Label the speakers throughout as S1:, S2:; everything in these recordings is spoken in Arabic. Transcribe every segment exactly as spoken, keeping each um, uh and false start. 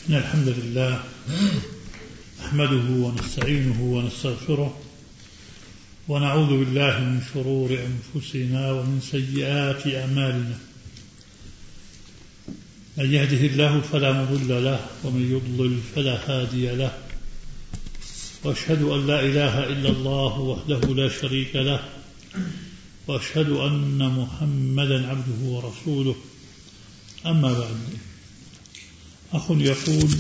S1: إن الحمد لله نحمده ونستعينه ونستغفره ونعوذ بالله من شرور أنفسنا ومن سيئات أعمالنا. من يهده الله فلا مضل له ومن يضلل فلا هادي له، وأشهد أن لا إله إلا الله وحده لا شريك له، وأشهد أن محمدا عبده ورسوله. أما بعد، أخ يقول: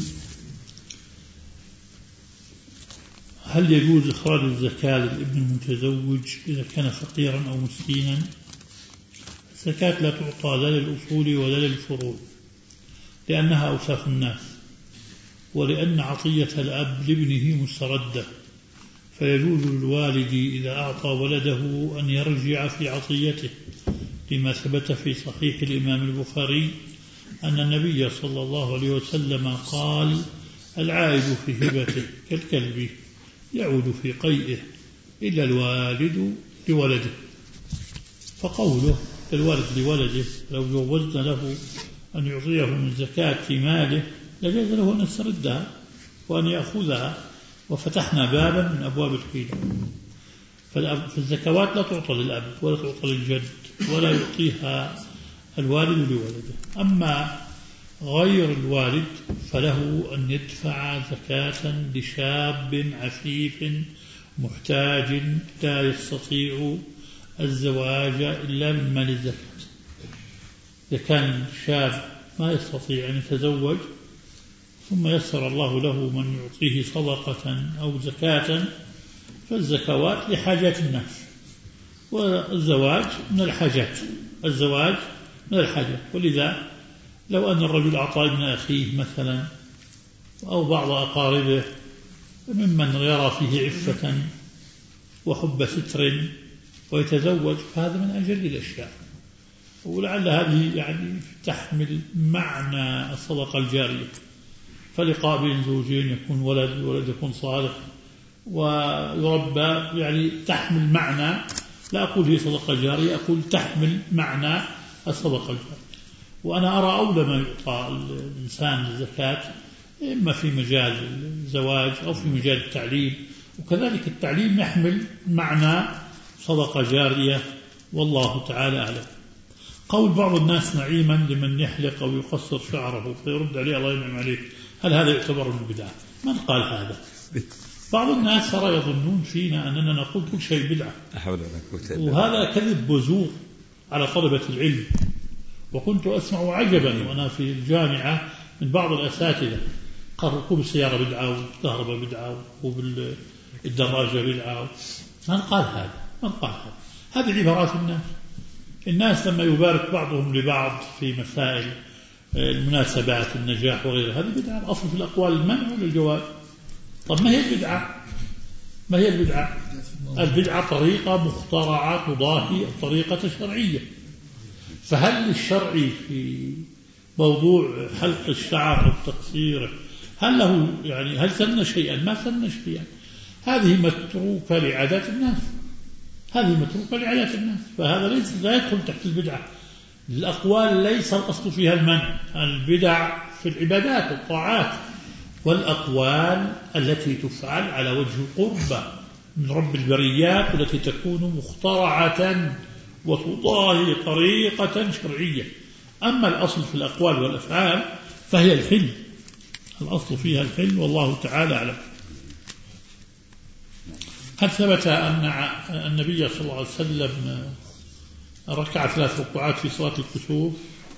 S1: هل يجوز إخراج الزكاة للابن المتزوج إذا كان فقيرا أو مسكينا؟ الزكاة لا تعطى لا للأصول ولا للفروع، لأنها أوساخ الناس، ولأن عطية الأب لابنه مستردة، فيجوز للوالد إذا أعطى ولده أن يرجع في عطيته، لما ثبت في صحيح الإمام البخاري أن النبي صلى الله عليه وسلم قال: العائد في هبته كالكلب يعود في قيئه إلا الوالد لولده. فقوله الوالد لولده، لو جوزنا له أن يعطيه من زكاة ماله لجاز له أن يستردها وأن يأخذها، وفتحنا بابا من أبواب الحيلة. فالزكوات لا تعطى للأب ولا تعطى للجد ولا يعطيها الوالد لولده. أما غير الوالد فله أن يدفع زكاة لشاب عفيف محتاج لا يستطيع الزواج إلا من مال الزكاة. إذا كان شاب ما يستطيع أن يتزوج ثم يسر الله له من يعطيه صدقة أو زكاة، فالزكوات لحاجات الناس، والزواج من الحاجات الزواج من الحاجات. ولذا لو أن الرجل أعطى ابن أخيه مثلا أو بعض أقاربه ممن يرى فيه عفة وحب ستر ويتزوج، فهذا من أجل الأشياء، ولعل هذه يعني تحمل معنى الصدقة الجارية. فلقاء بين زوجين يكون ولد ولد يكون صالح ويربى، يعني تحمل معنى، لا أقول هي صدقة جارية، أقول تحمل معنى الصدقة الجارية. وأنا أرى أولى ما يعطى الإنسان الزكاة إما في مجال الزواج أو في مجال التعليم، وكذلك التعليم يحمل معنى صدقة جارية، والله تعالى أعلم. قول بعض الناس نعيما لمن يحلق أو يقصر شعره، فيرد عليه: الله ينعم عليك، هل هذا يعتبر من البدعة؟ من قال هذا؟ بعض الناس ترى يظنون فينا أننا نقول كل شيء بدعة، وهذا كذب وزور على طلبة العلم. وكنت أسمع عجبا وأنا في الجامعة من بعض الأساتذة قال: ركوب السيارة بدعة، والكهرباء بدعة، وركوب الدراجة بدعة. من قال هذا؟ من قال هذا؟ هذه عبارات الناس. الناس لما يبارك بعضهم لبعض في مسائل المناسبات النجاح وغيرها، هذه بدعة. الأصل في الأقوال المنع ولا الجواز؟ طب ما هي البدعة؟ ما هي البدعة؟ البدعة طريقة مخترعة تضاهي الطريقة الشرعية. فهل الشرع في موضوع حلق الشعر أو تقصيره هل له يعني هل سن شيئا؟ ما سن شيئا. هذه متروكة لعادات الناس، هذه متروكة لعادات الناس، فهذا ليس لا يدخل تحت البدعة. الأقوال ليس الأصل فيها المنع، البدع في العبادات والطاعات، والأقوال التي تفعل على وجه القربة من رب البريات والتي تكون مخترعة وتضاهي طريقة شرعية. أما الأصل في الأقوال والأفعال فهي الحل، الأصل فيها الحل، والله تعالى أعلم. هل ثبت أن النبي صلى الله عليه وسلم ركع ثلاث ركوعات في صلاة الكسوف؟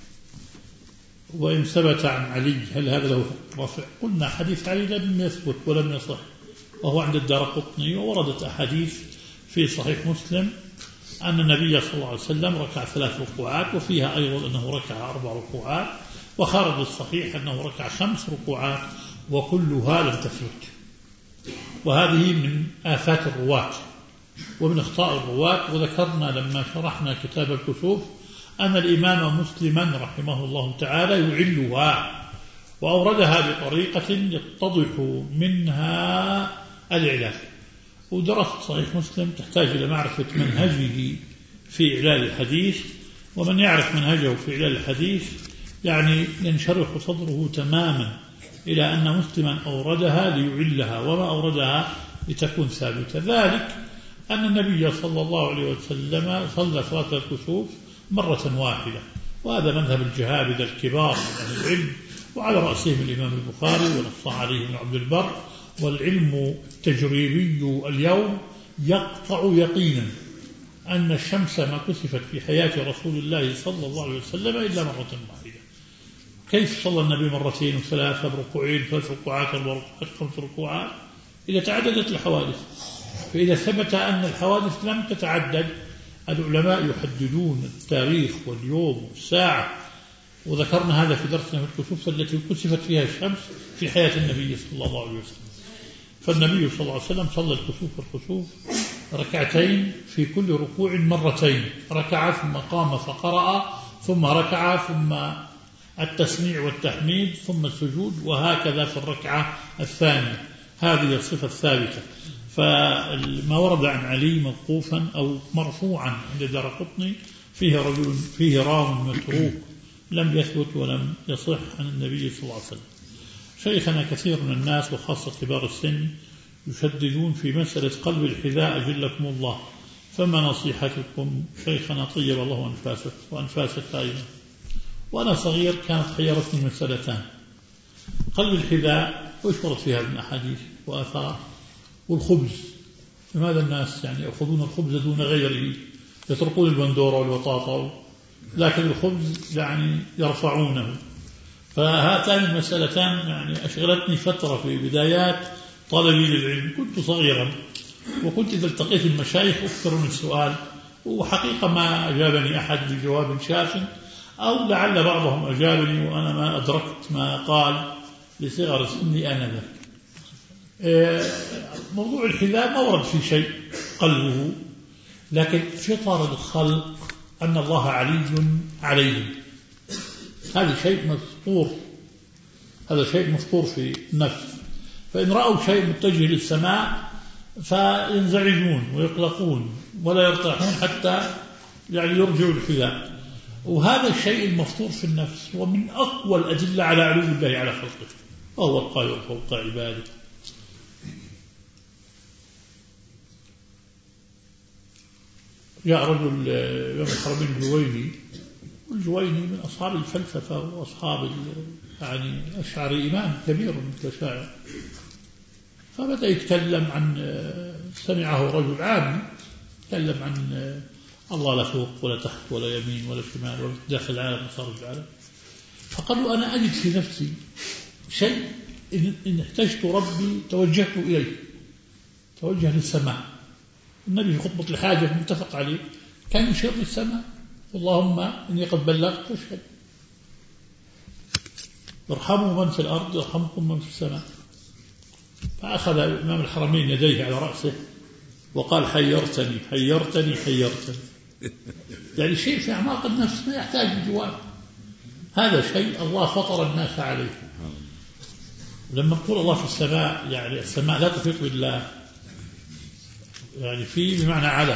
S1: وإن ثبت عن علي هل هذا له رفع؟ قلنا حديث علي لم يثبت ولم يصح، وهو عند الدارقطني، ووردت أحاديث في صحيح مسلم أن النبي صلى الله عليه وسلم ركع ثلاث ركوعات، وفيها أيضا أنه ركع أربع ركوعات، وخارج الصحيح أنه ركع خمس ركوعات، وكلها لم تثبت. وهذه من آفات الرواة ومن أخطاء الرواة. وذكرنا لما شرحنا كتاب الكسوف أن الإمام مسلما رحمه الله تعالى يعلها وأوردها بطريقة يتضح منها الإعلال. ودراسة صحيح مسلم تحتاج إلى معرفة منهجه في إعلال الحديث، ومن يعرف منهجه في إعلال الحديث يعني ينشرح صدره تماما إلى أن مسلما أوردها ليعلها وما أوردها لتكون ثابتة. ذلك أن النبي صلى الله عليه وسلم صلى صلاة الكسوف مرة واحدة، وهذا مذهب الجهابذة الكبار من أهل العلم، وعلى رأسهم الإمام البخاري ونص عليه ابن عبد البر. والعلم التجريبي اليوم يقطع يقينا أن الشمس ما كسفت في حياة رسول الله صلى الله عليه وسلم إلا مرة واحدة. كيف صلى النبي مرتين وثلاثة بركوعين ثلاث ركوعات أربع ركوعات خمس ركوعات إذا تعددت الحوادث؟ فإذا ثبت أن الحوادث لم تتعدد، العلماء يحددون التاريخ واليوم والساعة، وذكرنا هذا في درسنا في الكسوف التي كسفت فيها الشمس في حياة النبي صلى الله عليه وسلم. فالنبي صلى الله عليه وسلم صلى الكسوف والكسوف ركعتين في كل ركوع مرتين، ركع ثم قام فقرأ ثم ركع ثم التسميع والتحميد ثم السجود، وهكذا في الركعة الثانية. هذه الصفة الثابتة. فما ورد عن علي موقوفا أو مرفوعا عند الدارقطني فيه رجل فيه راو متروك لم يثبت ولم يصح عن النبي صلى الله عليه وسلم. شيخنا كثير من الناس وخاصة كبار السن يشددون في مسألة قلب الحذاء أجلكم الله، فما نصيحتكم شيخنا طيب الله أنفاسك وأنفاسك أيضا؟ وأنا صغير كانت حيرتني مسألتان: قلب الحذاء وإيش ورد فيها من أحاديث وآثار، والخبز. لماذا الناس يعني يأخذون الخبز دون غيره، يتركون البندورة والبطاطا، لكن الخبز يعني يرفعونه؟ فهاتان المسألتان يعني أشغلتني فترة في بدايات طلبي للعلم. كنت صغيرا وكنت إذا التقيت المشايخ أكثر من سؤال، وحقيقة ما أجابني أحد بجواب شاف، أو لعل بعضهم أجابني وأنا ما أدركت ما قال لصغر سني آنذاك. موضوع الحذاء ما ورد في شيء قلبه، لكن فطر الخلق أن الله علي عليهم، هذا شيء مسطور، هذا شيء مسطور في النفس. فإن رأوا شيء متجه للسماء فينزعجون ويقلقون ولا يرتاحون حتى يعني يرجعوا الحذاء. وهذا الشيء المفطور في النفس ومن أقوى الأدلة على علو الله على خلقه، وهو القاهر فوق عباده. جاء رجل يوم الحرمين الجويني، والجويني من أصحاب الفلسفة وأصحاب يعني أشعري إمام كبير من الشاعر، فبدأ يتكلم عن سمعه رجل عام يتكلم عن الله لا فوق ولا تحت ولا يمين ولا شمال ولا داخل العالم وخارج العالم. فقالوا أنا أجد في نفسي شيء إن احتجت ربي توجهت إليه، توجه للسماء. النبي في خطبة الحاجة متفق عليه كان يشير للسماء: اللهم إني قد بلغت فاشهد، ارحموا من في الأرض يرحمكم من في السماء. فأخذ إمام الحرمين يديه على رأسه وقال: حيرتني حيرتني حيرتني. يعني شيء في أعماق النفس ما يحتاج لجواب، هذا شيء الله فطر الناس عليه. لما نقول الله في السماء يعني السماء لا تفيق بالله، يعني في بمعنى على.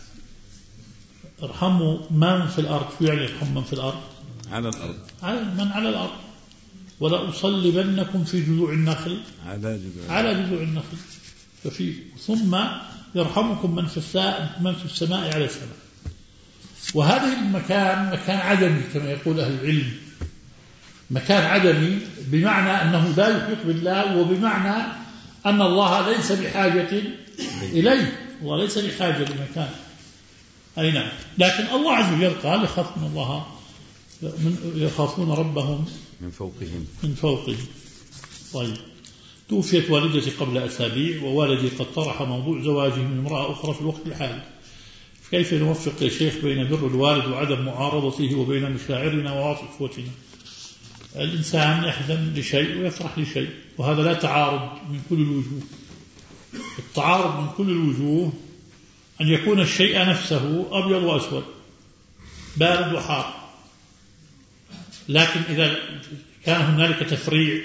S1: ارحموا من في الأرض، شو يعني ارحموا من في الأرض؟
S2: على الأرض،
S1: على من على الأرض. ولا أصلبنكم في جذوع النخل،
S2: على جذوع
S1: على جذوع النخل. ففي ثم يرحمكم من في السماء من في السماء على السماء. وهذا المكان مكان عدمي كما يقول أهل العلم، مكان عدمي بمعنى أنه لا يحيط بالله، وبمعنى أن الله ليس بحاجة إليه، الله ليس بحاجة لمكان. أي نعم. لكن الله عز وجل قال: يخافون الله من يخافون ربهم
S2: من فوقهم
S1: من فوقهم. طيب، توفيت والدتي قبل أسابيع، ووالدي قد طرح موضوع زواجه من امرأة أخرى في الوقت الحالي، كيف نوفق يا شيخ بين بر الوالد وعدم معارضته وبين مشاعرنا وعاطفتنا؟ الإنسان يحزن لشيء ويفرح لشيء، وهذا لا تعارض من كل الوجوه. التعارض من كل الوجوه أن يكون الشيء نفسه أبيض وأسود، بارد وحار. لكن إذا كان هنالك تفريع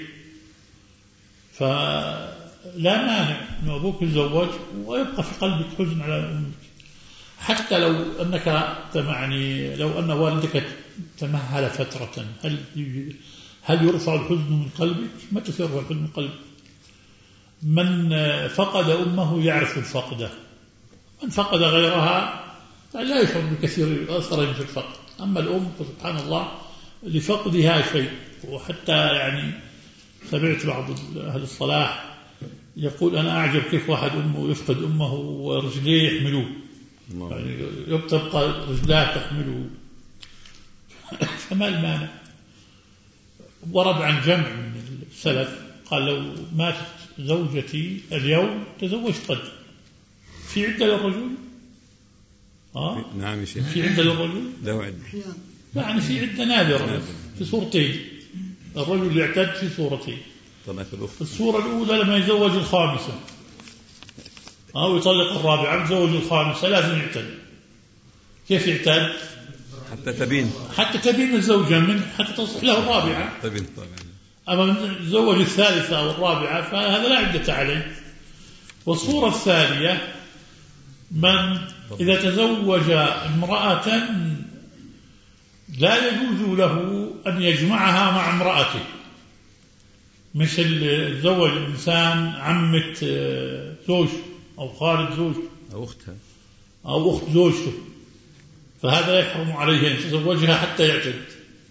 S1: فلا مانع أن أبوك يتزوج ويبقى في قلبك حزن على أمك، حتى لو أنك يعني لو أن والدك تمهل فترة. هل هل يرفع الحزن من قلبك؟ متى يرفع الحزن من قلبك؟ من فقد أمه يعرف الفقدة، من فقد غيرها لا يشعر بكثير أثر في الفقد. أما الأم فسبحان الله لفقدها شيء. وحتى يعني سمعت بعض أهل الصلاح يقول أنا أعجب كيف واحد أمه يفقد أمه ورجليه يحملوه، يعني يبتبقى رجلاه تحمله، فما المانع؟ ورد عن جمع من السلف قال لو ماتت زوجتي اليوم تزوجت غد. في عدة للرجل؟ آه؟
S2: نعم يا شيخ.
S1: في عدة للرجل؟
S2: له عدة،
S1: يعني في عدة نادرة في صورتين. الرجل يعتد في صورتين. الصورة الأولى لما يتزوج الخامسة أو يطلق الرابعة يتزوج الخامسة لازم يعتد. كيف يعتد؟
S2: حتى تبين
S1: حتى تبين الزوجة منه حتى تصح له الرابعة.
S2: تبين طبعا.
S1: أما يتزوج الثالثة أو الرابعة فهذا لا عدة عليه. والصورة الثانية من إذا تزوج امرأة لا يجوز له أن يجمعها مع امرأته، مثل تزوج الإنسان عمة زوج أو خالد زوج
S2: أو أختها
S1: أو أخت زوجته، فهذا لا يحرم عليه أن يتزوجها حتى يعتد،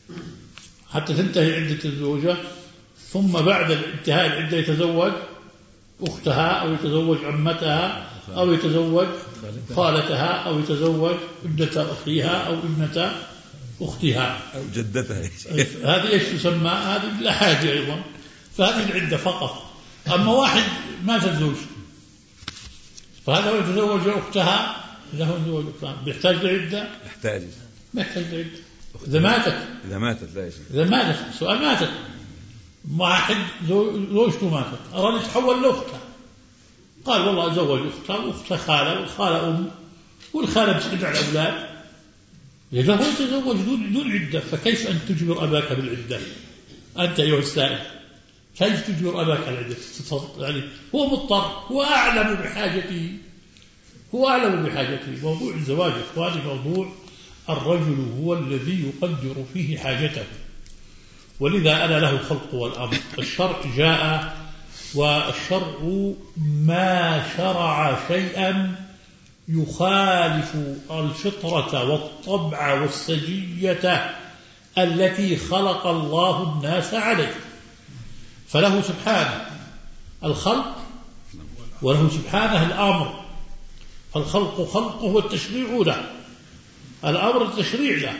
S1: حتى تنتهي عدة الزوجة، ثم بعد انتهاء العدة يتزوج أختها أو يتزوج عمتها أو يتزوج خالتها أو يتزوج ابنة أخيها أو ابنة أختها
S2: أو جدتها.
S1: هذه إيش تسمى؟ هذه لا حاجة أيضا، فهذه العدة فقط. أما واحد ما تزوج فهذا هو يتزوج أختها، له يتزوج أختها بيحتاج لعدة؟
S2: يحتاج
S1: ما يحتاج لعدة. إذا ماتت
S2: إذا ماتت لا يشيء.
S1: إذا ماتت سؤال ماتت واحد زوجته ماتت أراد يتحول لأختها، قال والله أزوج أختها وأختها خالة والخالة أم والخالة بتسعد على الأولاد، يجب أن يتزوج دون دون عدة. فكيف أن تجبر أباك بالعدة؟ أنت أيها السائل كيف تجبر أباك العدة؟ يعني هو مضطر، هو أعلم بحاجته، هو أعلم بحاجته. موضوع الزواج إخواني موضوع الرجل هو الذي يقدر فيه حاجته، ولذا أنا له الخلق والأمر. الشرع جاء والشرع ما شرع شيئا يخالف الفطرة والطبع والسجية التي خلق الله الناس عليه. فله سبحانه الخلق وله سبحانه الأمر، فالخلق خلقه والتشريع له، الأمر التشريع له،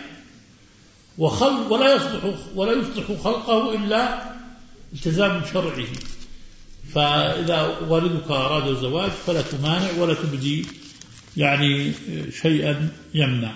S1: وخلق ولا يصلح ولا يصلح خلقه إلا التزام شرعه. فإذا والدك أراد الزواج فلا تمانع ولا تبدي يعني شيئا يمنع.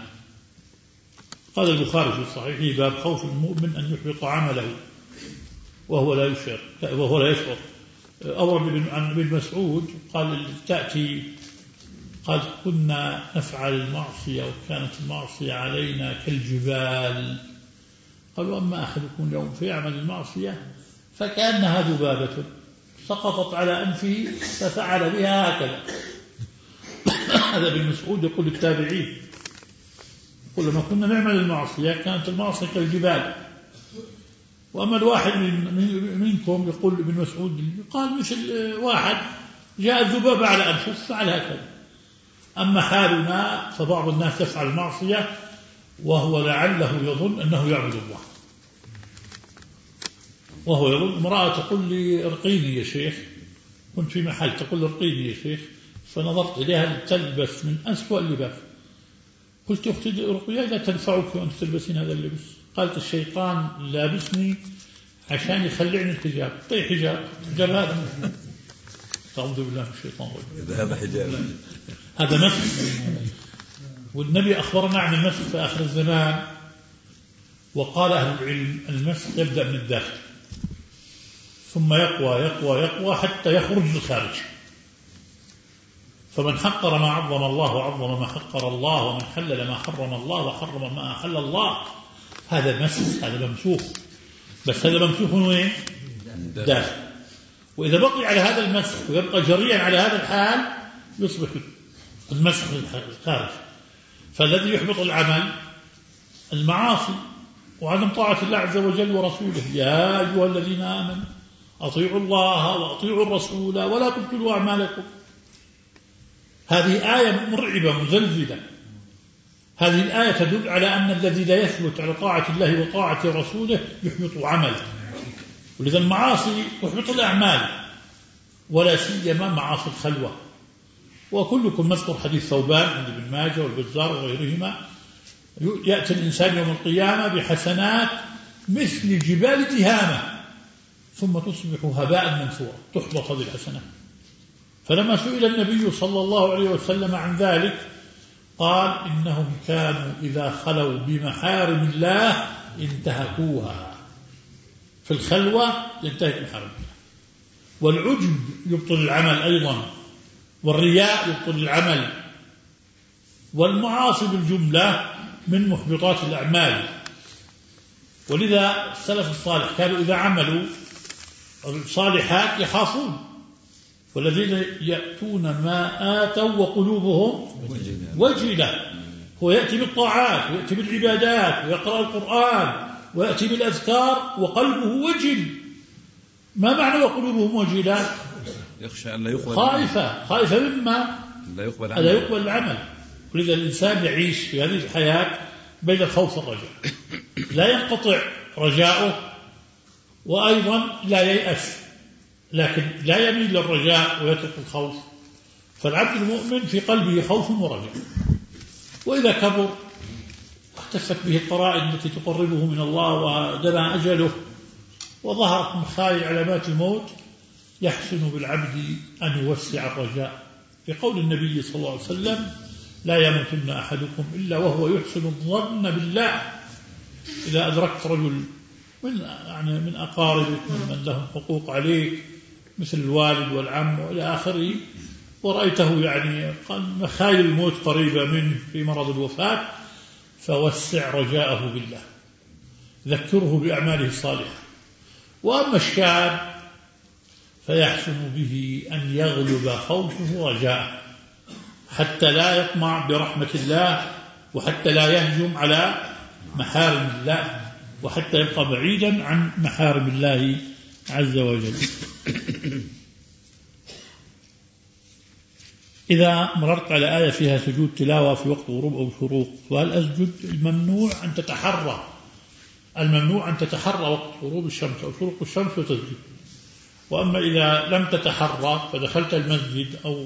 S1: قال البخاري في صحيحه باب خوف المؤمن أن يحبط عمله وهو لا يشعر وهو لا يشعر. أورد عن ابن مسعود قال تأتي قد كنا نفعل المعصية وكانت المعصية علينا كالجبال، قالوا أما أحدكم اليوم فيعمل المعصية فكأنها ذبابة سقطت على أنفه ففعل بها هكذا. هذا ابن مسعود يقول للتابعين، يقول لما كنا نعمل المعصية كانت المعصية كالجبال. وأما الواحد من منكم يقول ابن مسعود قال مثل واحد جاء الذبابة على أنفه فعل هكذا. أما حالنا فبعض الناس يفعل المعصية وهو لعله يظن أنه يعبد الله، وهو يظن. امرأة تقول لي ارقيني يا شيخ، كنت في محل تقول لي ارقيني يا شيخ، فنظرت إليها تلبس من أسوأ اللباس، قلت أختي الرقية لا تنفعك وأنت تلبسين هذا اللبس. قالت الشيطان لابسني عشان يخلعني الحجاب. طيب حجاب حجاب هذا أعوذ بالله من الشيطان الرجيم.
S2: هذا حجاب،
S1: هذا مسح. والنبي أخبرنا عن المسح في آخر الزمان، وقال أهل العلم المسح يبدأ من الداخل ثم يقوى يقوى يقوى حتى يخرج للخارج. فمن حقر ما عظم الله وعظم ما حقر الله، ومن حلل ما حرم الله وحرم ما أحل الله، هذا مسح، هذا ممسوخ. بس هذا ممسوخ وين؟ داخل. وإذا بقي على هذا المسح ويبقى جريا على هذا الحال يصبح المسح الخارج. فالذي يحبط العمل المعاصي، وعدم طاعة الله عز وجل ورسوله. يا أيها الذين آمنوا أطيعوا الله وأطيعوا الرسول ولا تبطلوا أعمالكم. هذه آية مرعبة مزلزلة. هذه الآية تدل على أن الذي لا يثبت على طاعة الله وطاعة رسوله يحبط عمله. ولذا المعاصي تحبط الأعمال، ولا سيما معاصي الخلوة. وكلكم مذكر حديث ثوبان عند ابن ماجه والبزار وغيرهما، يأتي الإنسان يوم القيامة بحسنات مثل جبال تهامة ثم تصبح هباء منثورا، تحبط هذه الحسنات. فلما سئل النبي صلى الله عليه وسلم عن ذلك قال إنهم كانوا إذا خلوا بمحارم الله انتهكوها. في الخلوة ينتهك محارم الله. والعجب يبطل العمل أيضا، والرياء يبطل العمل، والمعاصي بالجملة من محبطات الأعمال. ولذا السلف الصالح كانوا إذا عملوا الصالحات يخافون، والذين يأتون ما آتوا وقلوبهم وجلة. هو يأتي بالطاعات ويأتي بالعبادات ويقرأ القرآن ويأتي بالأذكار وقلبه وجل. ما معنى وقلوبهم وجلة؟
S2: يخشى أن لا يقبل،
S1: خائفة خائفة مما
S2: لا يقبل
S1: لا يقبل العمل. ولذا الإنسان يعيش في هذه الحياة بين الخوف والرجاء، لا ينقطع رجاؤه وأيضا لا ييأس، لكن لا يميل للرجاء ويترك الخوف. فالعبد المؤمن في قلبه خوف ورجاء، وإذا كبر احتفت به القرائن التي تقربه من الله ودنا أجله وظهرت من خلال علامات الموت يحسن بالعبد أن يوسع الرجاء، بقول النبي صلى الله عليه وسلم لا يموتن أحدكم إلا وهو يحسن الظن بالله. إذا أدركت رجل من يعني من أقاربك من لهم حقوق عليك مثل الوالد والعم وإلى آخره، ورأيته يعني مخايل الموت قريبة منه في مرض الوفاة، فوسع رجاءه بالله، ذكره بأعماله الصالحة. وأما الشاب فيحسن به أن يغلب خوفه رجاءه حتى لا يطمع برحمة الله، وحتى لا يهجم على محارم الله، وحتى يبقى بعيدا عن محارم الله عز وجل. إذا مررت على آية فيها سجود تلاوة في وقت غروب أو شروق، فهل أسجد؟ الممنوع أن تتحرى الممنوع أن تتحرى وقت غروب الشمس أو شروق الشمس وتسجد. وأما إذا لم تتحرى فدخلت المسجد أو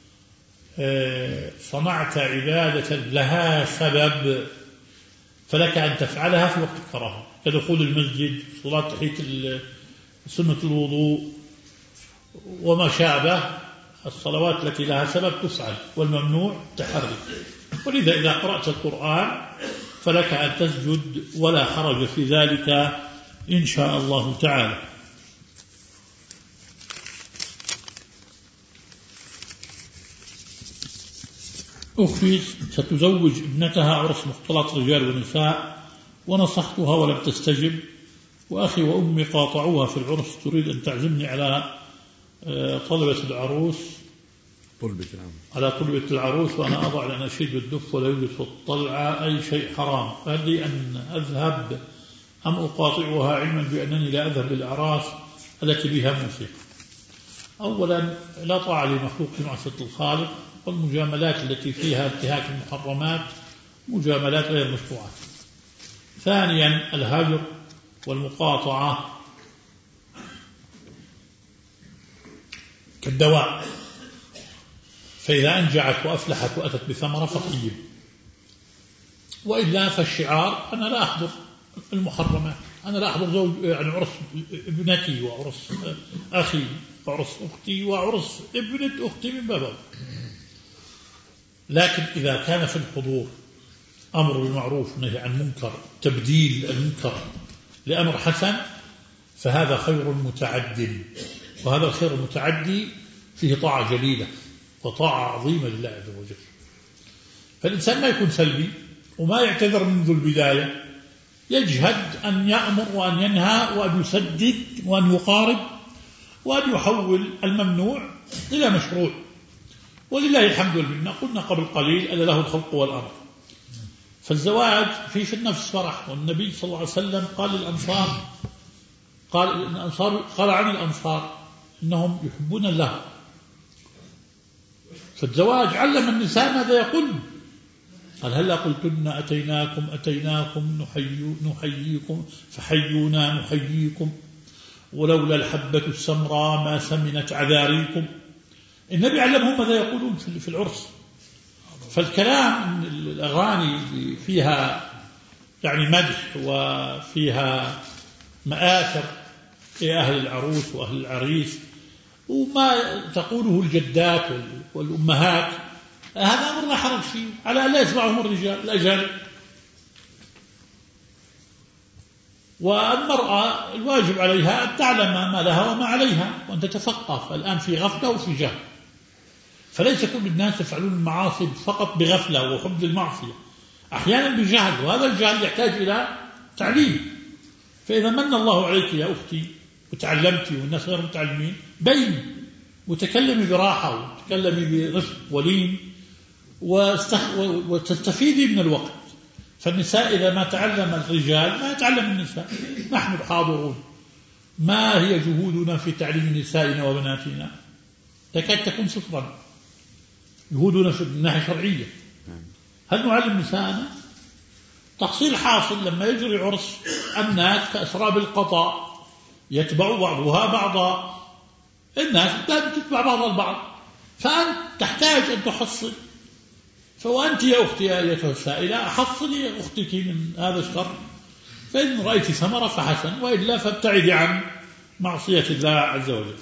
S1: صنعت عبادة لها سبب فلك أن تفعلها في وقت الكراهة، كدخول المسجد، صلاة تحية سنة الوضوء وما شابه الصلوات التي لها سبب تفعل، والممنوع تحرك. ولذا إذا قرأت القرآن فلك أن تسجد ولا حرج في ذلك إن شاء الله تعالى. أختي ستزوج ابنتها عرس مختلط رجال ونساء ونصحتها ولم تستجب، وأخي وأمي قاطعوها في العرس، تريد أن تعزمني على طلبة العروس
S2: طلبة العروس
S1: على طلبة العروس وأنا أضع الأناشيد بالدف ولا يوجد في الطلعة أي شيء حرام، فهل لي أن أذهب أم أقاطعها علما بأنني لا أذهب للأعراس التي بها موسيقى؟ أولا لا طاعة لمخلوق في معصية الخالق، والمجاملات التي فيها انتهاك المحرمات مجاملات غير مشروعة. ثانيا الهجر والمقاطعة كالدواء، فإذا أنجعت وأفلحت وأتت بثمرة فطيب، وإلا فالشعار أنا لا أحضر المحرمات، أنا لا أحضر زوج يعني عرس ابنتي وعرس أخي وعرس أختي وعرس ابنة أختي من بابه. لكن إذا كان في الحضور أمر بالمعروف ونهي عن المنكر، تبديل المنكر لأمر حسن، فهذا خير متعد، وهذا الخير المتعدي فيه طاعة جليلة وطاعة عظيمة لله عز وجل. فالإنسان ما يكون سلبي وما يعتذر منذ البداية، يجهد أن يأمر وأن ينهى وأن يسدد وأن يقارب وأن يحول الممنوع إلى مشروع. ولله الحمد والمنة، قلنا قبل قليل أن له الخلق والأمر، فالزواج فيه في النفس فرح. والنبي صلى الله عليه وسلم قال للأنصار قال الأنصار قال عن الأنصار إنهم يحبون الله. فالزواج علم النساء ماذا يقول. قال هلا قلتن أتيناكم أتيناكم نحيي نحييكم فحيونا نحييكم ولولا الحبة السمراء ما سمنت عذاريكم. النبي علمهم ماذا يقولون في العرس. فالكلام الأغاني فيها يعني مدح وفيها مآثر لأهل العروس وأهل العريس وما تقوله الجدات والأمهات، هذا أمر لا حرج فيه على لا يسمعهم الرجال الأجانب. والمرأة الواجب عليها أن تعلم ما لها وما عليها وأن تتثقف. الآن في غفلة وفي جهل، فليس كل الناس يفعلون المعاصي فقط بغفلة وحب المعصية، أحيانا بجهل، وهذا الجهل يحتاج إلى تعليم. فإذا من الله عليك يا أختي وتعلمتي والناس غير متعلمين بيني وتكلمي براحة وتكلمي برفق ولين وتستفيدي من الوقت. فالنساء إذا ما تعلم الرجال ما يتعلم النساء. نحن الحاضرون ما هي جهودنا في تعليم نسائنا وبناتنا؟ تكاد تكون صفرا. جهودنا في الناحية الشرعية هل نعلم نساءنا؟ تحصيل حاصل لما يجري عرس الناس كأسراب القطاء يتبع بعضها بعضا. الناس تتبع بعض البعض، فأنت تحتاج أن تحصل. فوأنت يا أختي يا أيتها السائلة حصلي أختك من هذا الشر، فإن رأيت ثمرة فحسن، وإلا فابتعدي عن معصية الله عز وجل.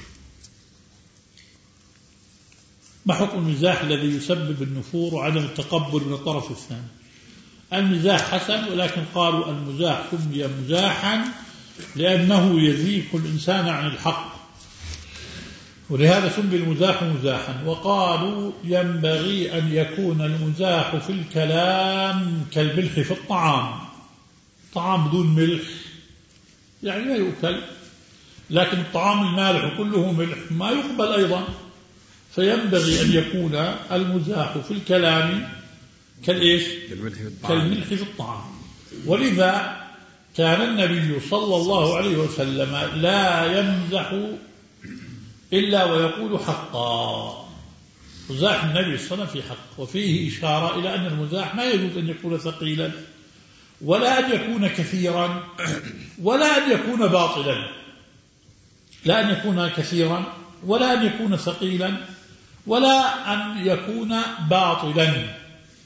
S1: ما حكم المزاح الذي يسبب النفور وعدم التقبل من الطرف الثاني؟ المزاح حسن، ولكن قالوا المزاح سمي مزاحا لأنه يزيح الإنسان عن الحق، ولهذا سمي المزاح مزاحا. وقالوا ينبغي أن يكون المزاح في الكلام كالملح في الطعام. طعام بدون ملح يعني لا يؤكل، لكن الطعام المالح كله ملح ما يقبل أيضا. فينبغي أن يكون المزاح في الكلام كالإيش؟ كالملح في الطعام. ولذا كان النبي صلى الله عليه وسلم لا يمزح إلا ويقول حقا. مزاح النبي صلى الله عليه وسلم في حق، وفيه إشارة إلى أن المزاح ما يجوز أن يكون ثقيلا ولا أن يكون كثيرا ولا أن يكون باطلا. لا أن يكون كثيرا ولا أن يكون ثقيلا ولا أن يكون باطلا.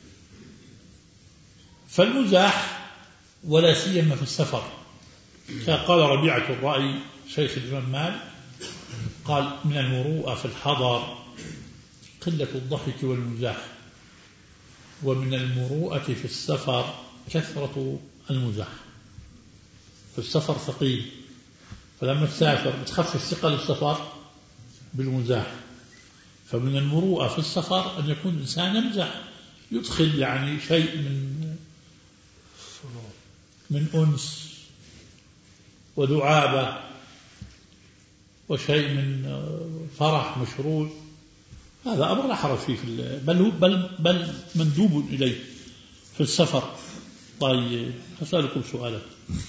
S1: فالمزاح ولا سيما في السفر، قال ربيعة الرأي شيخ الإمام مالك قال من المروءة في الحضر قلة الضحك والمزاح، ومن المروءة في السفر كثرة المزاح. في السفر ثقيل، فلما تسافر بتخفف ثقل السفر بالمزاح. فمن المروءة في السفر أن يكون الإنسان يمزح، يدخل يعني شيء من من أنس ودعابة وشيء من فرح مشروع. هذا أمر لا حرج فيه، بل, بل, بل مندوب إليه في السفر. طيب أسألكم سؤالا،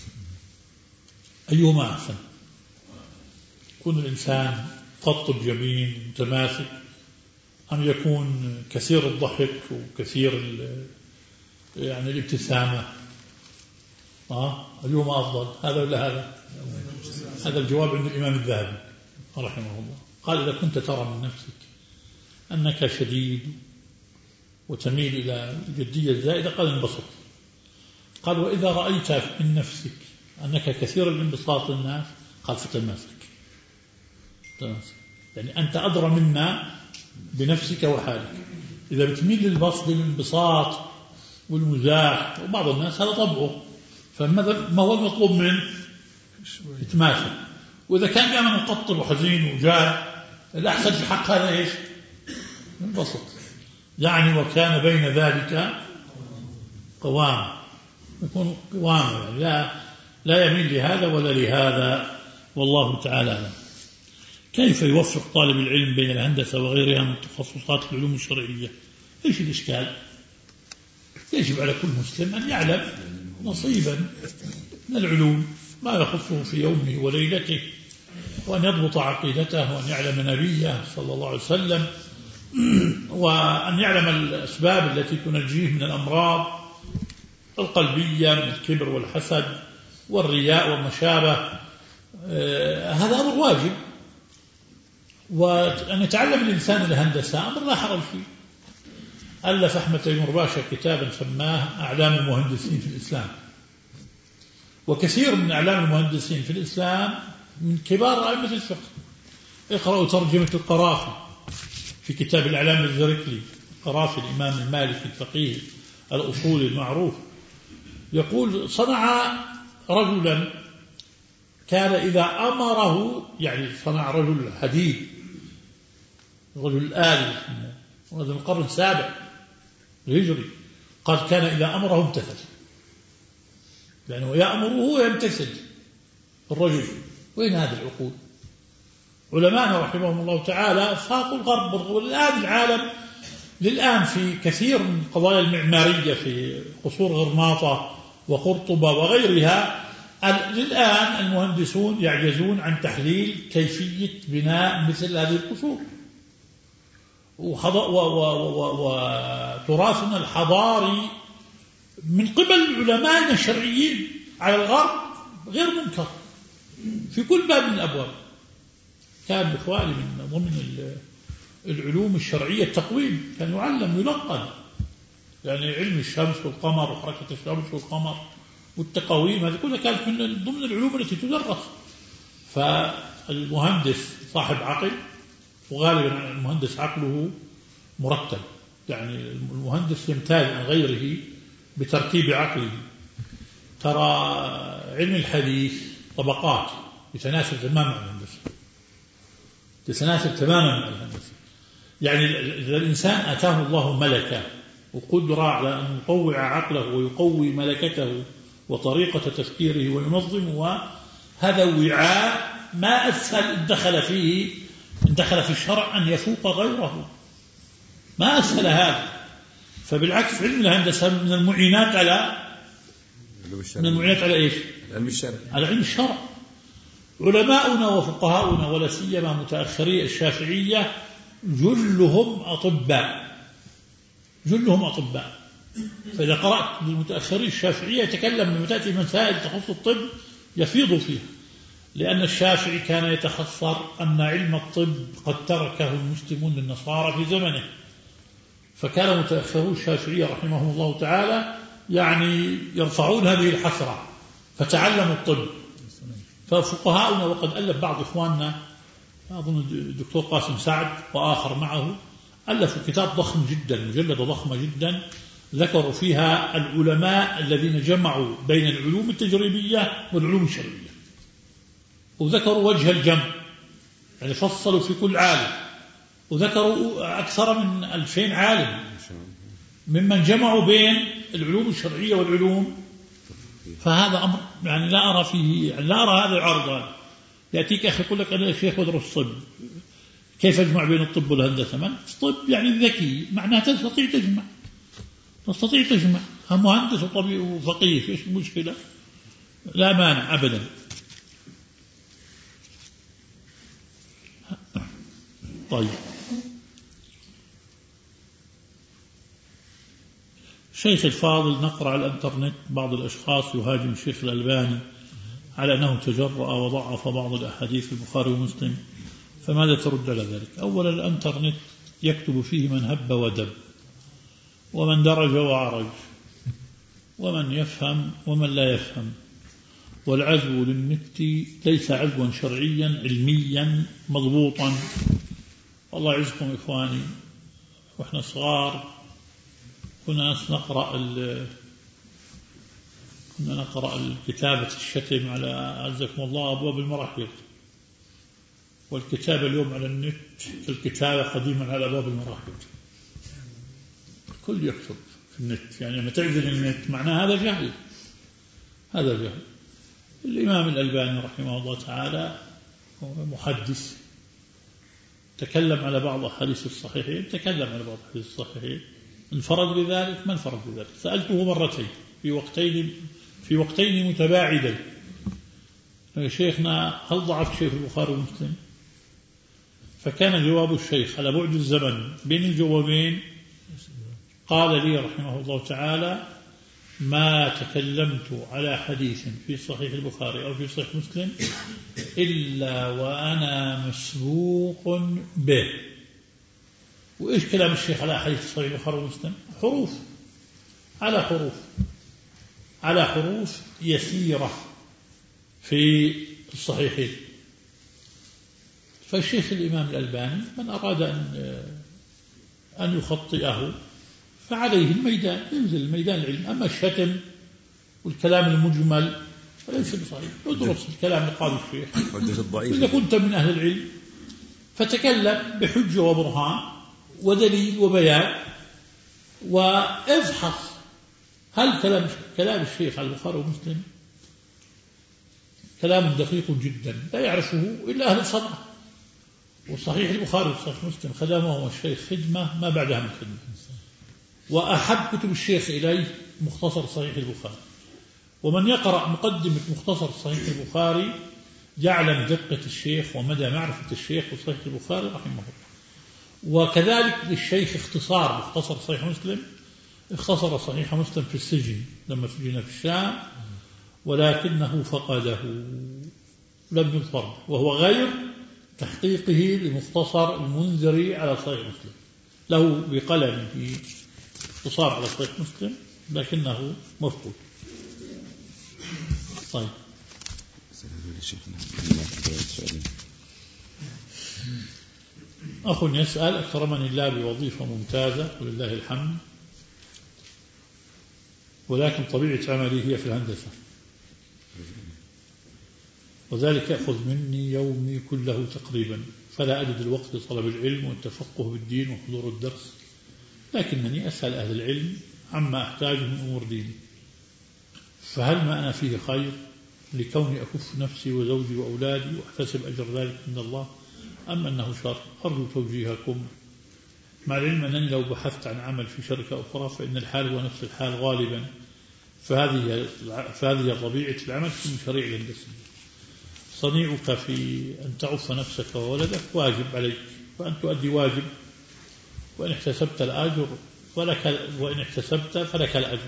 S1: أيهما أحسن؟ يكون الإنسان قط الجبين متماسك، أم يكون كثير الضحك وكثير يعني الابتسامة؟ آه أيهما أفضل، هذا ولا هذا؟ هذا الجواب عند الإمام الذهبي رحمه الله. قال إذا كنت ترى من نفسك أنك شديد وتميل إلى الجدية الزائدة قال انبسط. قال وإذا رأيت من نفسك أنك كثير الانبساط للناس قال فتماسك. تماسك يعني أنت أدرى منا بنفسك وحالك. إذا بتميل للبسط للانبساط والمزاح، وبعض الناس هذا طبعه، فماذا ما هو المطلوب منه؟ يتماسك. وإذا كان دائما مقطر وحزين وجاد، الأحسن في حق هذا إيش؟ انبسط يعني. وكان بين ذلك قوام، يكون قوام يعني لا لا يميل لهذا ولا لهذا، والله تعالى أعلم. كيف يوفق طالب العلم بين الهندسة وغيرها من تخصصات العلوم الشرعية؟ إيش الإشكال؟ يجب على كل مسلم أن يعلم نصيبا من العلوم ما يخصه في يومه وليلته، وأن يضبط عقيدته، وأن يعلم نبيه صلى الله عليه وسلم، وأن يعلم الأسباب التي تنجيه من الأمراض القلبية من الكبر والحسد والرياء وما شابه. هذا أمر واجب. وأن يتعلم الإنسان الهندسة أمر لا حرج فيه. ألف أحمد تيمور باشا كتابا سماه أعلام المهندسين في الإسلام، وكثير من أعلام المهندسين في الإسلام من كبار أئمة الفقه. اقرأوا ترجمة القرافي في كتاب الأعلام للزركلي. القرافي الإمام المالكي الفقيه الأصولي المعروف يقول: صنع رجلا كان إذا أمره، يعني صنع رجل حديد، رجل الآلي، رجل القرن السابع الهجري، قال: كان إذا أمره امتثل، لأنه يأمره ويمتثل الرجل. وين هذه العقول؟ علماءنا رحمهم الله تعالى فاقوا الغرب. والآن العالم للآن في كثير من القضايا المعمارية في قصور غرناطة وقرطبة وغيرها، للآن المهندسون يعجزون عن تحليل كيفية بناء مثل هذه القصور. وتراثنا الحضاري من قبل علمائنا الشرعيين على الغرب غير منكر في كل باب من الأبواب. كان بإخواني من ضمن العلوم الشرعية التقويم، كان يعلم يلقن، يعني علم الشمس والقمر وحركة الشمس والقمر والتقويم، هذه كلها كانت من ضمن العلوم التي تدرس. فالمهندس صاحب عقل، وغالبا المهندس عقله مرتب، يعني المهندس يمتاز عن غيره بترتيب عقله. ترى علم الحديث طبقات يتناسب تماما مع الهندسة، يتناسب تماما مع الهندسة. يعني إذا الإنسان أتاه الله ملكة وقدرة على أن يطوع عقله ويقوي ملكته وطريقة تفكيره وينظم، وهذا وعاء ما أسهل إن دخل فيه إن دخل في الشرع أن يفوق غيره، ما أسهل هذا. فبالعكس علم الهندسة من المعينات على من المعينات على إيش؟
S2: علم الشرع.
S1: على علم الشرع. علماؤنا وفقهاؤنا ولا سيما متأخري الشافعية جلهم أطباء، جلهم أطباء. فإذا قرأت بالمتأخري الشافعية يتكلم من تأتي مسائل تخص الطب يفيض فيها، لأن الشافعي كان يتخصر أن علم الطب قد تركه المسلمون للنصارى في زمنه. فكان متأخرو الشافعية رحمهم الله تعالى يعني يرفعون هذه الحسرة، فتعلموا الطب. ففقهاؤنا، وقد ألف بعض إخواننا، أظن الدكتور قاسم سعد وآخر معه، ألفوا كتاب ضخم جدا، مجلدة ضخمة جدا، ذكروا فيها العلماء الذين جمعوا بين العلوم التجريبية والعلوم الشرعية، وذكروا وجه الجمع، يعني فصلوا في كل عالم، وذكروا أكثر من ألفين عالم ممن جمعوا بين العلوم الشرعية والعلوم. فهذا أمر يعني لا أرى فيه، يعني لا أرى هذا العرض. يأتيك أخي يقول لك أنا يا شيخ أدرس الطب، كيف أجمع بين الطب والهندسة؟ من الطب يعني ذكي، معناها تستطيع تجمع، تستطيع تجمع مهندس وطبيب وفقيه، إيش المشكلة؟ لا مانع أبدا. طيب، شيخ الفاضل، نقرأ على الانترنت بعض الأشخاص يهاجم الشيخ الألباني على أنه تجرأ وضعف بعض الأحاديث في البخاري ومسلم، فماذا ترد على ذلك؟ أولا الانترنت يكتب فيه من هب ودب، ومن درج وعرج، ومن يفهم ومن لا يفهم. والعزو للنت ليس عزوا شرعيا علميا مضبوطا. الله يعزكم إخواني، وإحنا صغار كنا نقرأ كنا نقرأ كتابة الشتم على عزكم الله أبواب المراحل، والكتابة اليوم على النت الكتابة قديما على أبواب المراحل. الكل يكتب في النت، يعني لما تعزل النت معناه هذا جهل، هذا جهل. الإمام الألباني رحمه الله تعالى محدث، تكلم على بعض الحديث الصحيحين، تكلم على بعض الحديث الصحيحين، انفرد بذلك؟ ما انفرد بذلك. سألته مرتين في وقتين في وقتين متباعدين: يا شيخنا هل ضعف شيخ البخاري ومسلم؟ فكان جواب الشيخ على بعد الزمن بين الجوابين قال لي رحمه الله تعالى: ما تكلمت على حديث في صحيح البخاري أو في صحيح مسلم إلا وأنا مسبوق به. وإيش كلام الشيخ على حديث صحيح البخاري ومسلم؟ حروف على حروف على حروف يسيرة في الصحيحين. فالشيخ الإمام الألباني من أراد أن أن يخطئه فعليه الميدان، ينزل الميدان العلم. أما الشتم والكلام المجمل فليس بصحيح. ادرس الكلام لقال الشيخ، إذا كنت من أهل العلم فتكلم بحجة وبرهان ودليل وبيان، وافحص هل كلام كلام الشيخ على البخاري ومسلم كلام دقيق جدا لا يعرفه إلا أهل الصنعة. وصحيح البخاري وصحيح مسلم خدمه الشيخ خدمة ما بعدها من خدمة. وأحب كتب الشيخ إليه مختصر صحيح البخاري، ومن يقرأ مقدمة مختصر صحيح البخاري يعلم دقة الشيخ ومدى معرفة الشيخ وصحيح البخاري رحمه الله. وكذلك للشيخ اختصار مختصر صحيح مسلم، اختصر صحيح مسلم في السجن لما سجن في الشام، ولكنه فقده لم يظفر، وهو غير تحقيقه لمختصر المنذري على صحيح مسلم. له بقلم في اختصار على صحيح مسلم لكنه مفقود. طيب أخ يسأل: أكرمني الله بوظيفة ممتازة ولله الحمد، ولكن طبيعة عملي هي في الهندسة، وذلك يأخذ مني يومي كله تقريبا، فلا أجد الوقت لطلب العلم والتفقه بالدين وحضور الدرس، لكنني أسأل أهل العلم عما أحتاجه من أمور ديني، فهل ما أنا فيه خير لكوني أكف نفسي وزوجي وأولادي وأحتسب أجر ذلك من الله، أم أنه شر؟ أرجو توجيهكم، مع العلم أنني لو بحثت عن عمل في شركة أخرى فإن الحال هو نفس الحال غالبا، فهذه فهذه طبيعة العمل في مشاريع الهندسة. صنيعك في أن تعف نفسك وولدك واجب عليك، وأن تؤدي واجب، وإن احتسبت الأجر فلك، وإن احتسبت فلك الأجر.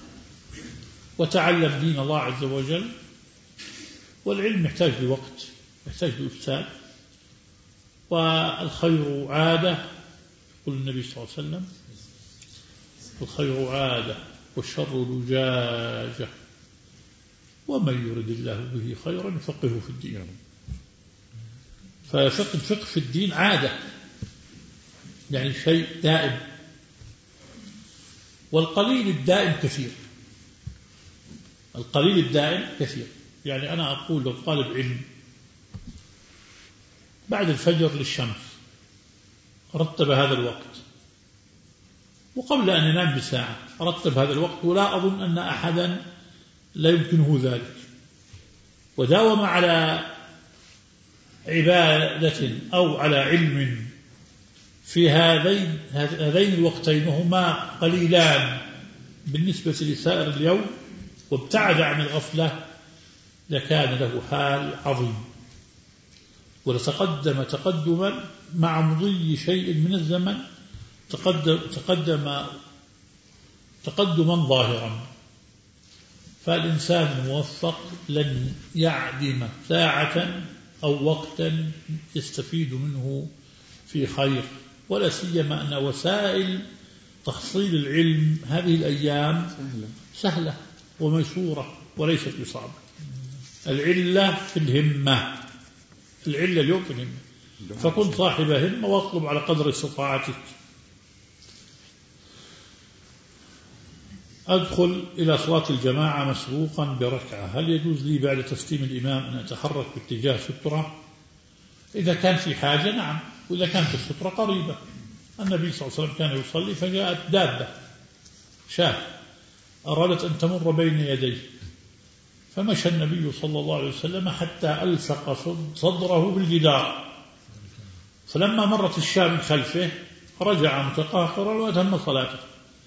S1: وتعلم دين الله عز وجل، والعلم يحتاج لوقت، يحتاج لأستاذ، والخير عادة، يقول النبي صلى الله عليه وسلم: الخير عادة والشر لجاجة، ومن يرد الله به خيرا يفقهه في الدين. ففقه الفقه في الدين عادة، يعني شيء دائم، والقليل الدائم كثير. القليل الدائم كثير. يعني أنا أقول لو طالب علم بعد الفجر للشمس رتب هذا الوقت، وقبل أن ينام بساعة رتب هذا الوقت، ولا أظن أن أحدا لا يمكنه ذلك، وداوم على عبادة أو على علم في هذين هذين الوقتين، وهما قليلان بالنسبة لسائر اليوم، وابتعد عن الغفلة، لكان له حال عظيم، ولتقدم تقدما مع مضي شيء من الزمن، تقدم تقدم تقدما ظاهرا. فالإنسان الموفق لن يعدم ساعة أو وقتا يستفيد منه في خير، ولا سيما أن وسائل تحصيل العلم هذه الأيام سهلة, سهلة وميسورة وليست بصعبة. العلة في الهمة، العلة اليوم في الهمة، فكن صاحب همة واطلب على قدر استطاعتك. أدخل إلى صلاة الجماعة مسبوقا بركعة، هل يجوز لي بعد تسليم الإمام أن أتحرك باتجاه سترة؟ إذا كان في حاجة نعم، وإذا كانت السترة قريبة. النبي صلى الله عليه وسلم كان يصلي فجاءت دابة شاة أرادت أن تمر بين يديه، فمشى النبي صلى الله عليه وسلم حتى ألصق صدره بالجدار، فلما مرت الشاة من خلفه رجع متقهقرا وأتم صلاته.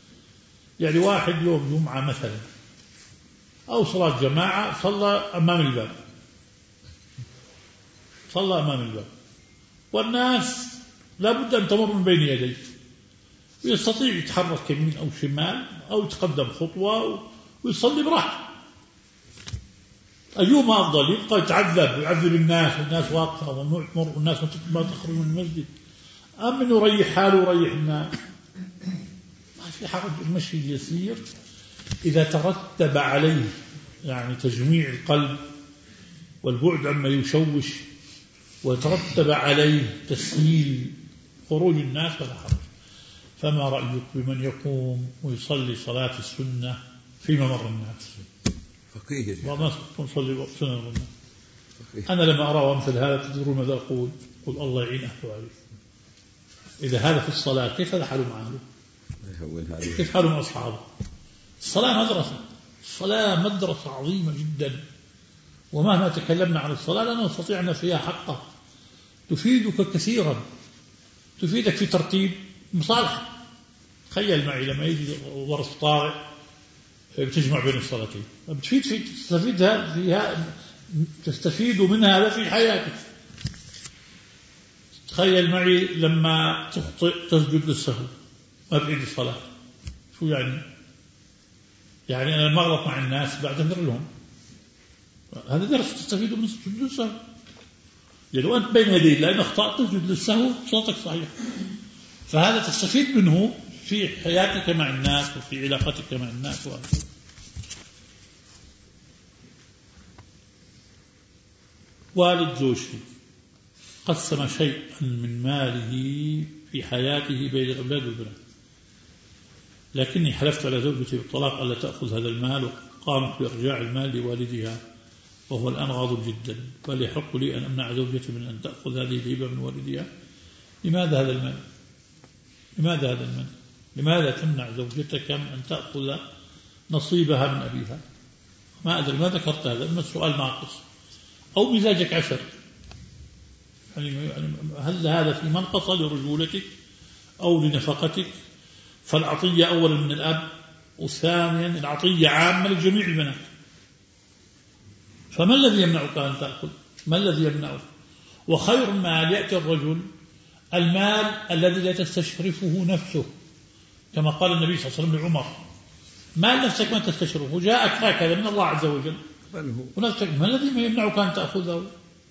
S1: يعني واحد يوم جمعة مثلا أو صلاة جماعة صلى أمام الباب صلى أمام الباب والناس لا بد أن تمر من بين يديه ويستطيع يتحرك يمين أو شمال أو يتقدم خطوة ويصلي براحته. أيهما أفضل؟ يبقى يتعذب ويعذب الناس والناس واقفة وممنوع تمر والناس ما تخرج من المسجد، أم إنه يريح حاله ويريح الناس؟ ما في حرج. المشي اليسير إذا ترتب عليه يعني تجميع القلب والبعد عما يشوش وترتب عليه تسهيل خروج الناس فلا حرج. فما رأيك بمن يقوم ويصلي صلاة السنة في ممر الناس؟
S2: فقيه
S1: وما نصلي سنة الناس. أنا لما أرى مثل هذا تدرون ماذا أقول؟ قل الله يعين أهله عليه. إذا هذا في الصلاة كيف حاله مع أهله؟ كيف حاله مع أصحابه؟ الصلاة مدرسة، الصلاة مدرسة عظيمة جدا، ومهما تكلمنا عن الصلاة لا نستطيع أن فيها حقا. تفيدك كثيرا، تفيدك في ترتيب مصالح. تخيل معي لما يجي ظرف طارئ بتجمع بين الصلاتين، بتفيد في تستفيدها فيها، تستفيد منها هذا في حياتك. تخيل معي لما تخطئ تسجد للسهو ما بعيد الصلاة، شو يعني؟ يعني أنا لما أغلط مع الناس بعتذر لهم، هذا درس تستفيد من سجود للسهو. يعني وأنت بين يدي الله إن أخطأت تسجد للسهو صوتك صحيح، فهذا تستفيد منه في حياتك مع الناس وفي علاقتك مع الناس. والد زوجتي قسم شيئا من ماله في حياته بين الأولاد والبنات، لكني حلفت على زوجتي بالطلاق ألا تأخذ هذا المال، وقامت بإرجاع المال لوالدها وهو الآن غاضب جدا، بل يحق لي أن أمنع زوجتي من أن تأخذ هذه الهبة من والدها. لماذا هذا المال؟ لماذا هذا المال؟ لماذا تمنع زوجتك من أن تأخذ نصيبها من أبيها؟ ما أدري ما ذكرت هذا، إما السؤال ناقص أو مزاجك عشر. يعني هل هذا في منقصة لرجولتك أو لنفقتك؟ فالعطية أولا من الأب، وثانيا العطية عامة لجميع البنات. فما الذي يمنعك أن تأخذ؟ ما الذي يمنعك؟ وخير المال يأتي الرجل المال الذي لا تستشرفه نفسه، كما قال النبي صلى الله عليه وسلم لعمر: مال نفسك ما تستشرفه، جاءك هكذا من الله عز وجل ونفسك، ما الذي يمنعك أن تأخذه؟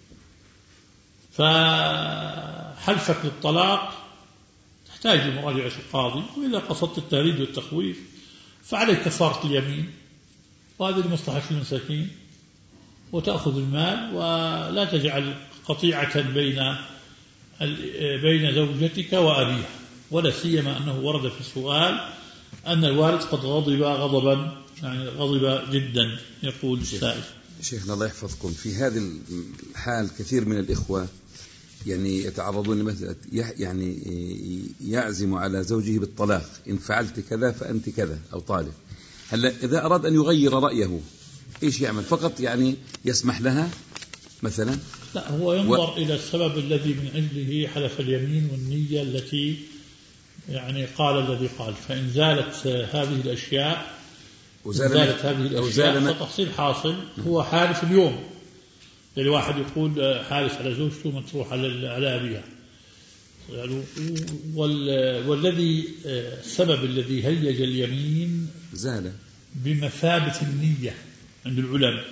S1: فحلفك للطلاق تحتاج لمراجعة القاضي، وإذا قصدت التهديد والتخويف فعليك كفارة اليمين، وهذا لمصلحة المساكين، وتأخذ المال ولا تجعل قطيعة بين بين زوجتك وأبيها، ولا سيما أنه ورد في السؤال أن الوالد قد غضب غضبا، يعني غضب جدا. يقول السائل:
S2: شيخنا الله يحفظكم، في هذه الحال كثير من الإخوة يعني يتعرضون لمثل يعني يعزم على زوجه بالطلاق: إن فعلت كذا فأنت كذا، أو طالق. هلا إذا أراد أن يغير رأيه إيش يعمل؟ فقط يعني يسمح لها مثلا؟
S1: لا، هو ينظر و... إلى السبب الذي من أجله حلف اليمين والنية التي يعني قال الذي قال. فإن زالت هذه الأشياء زالت هذه الأشياء فتحصيل حاصل هو حالف اليوم. يعني واحد يقول حالف على زوجته من تروح على أبيها، يعني والذي السبب الذي هيج اليمين
S2: زال
S1: بمثابة النية عند العلماء،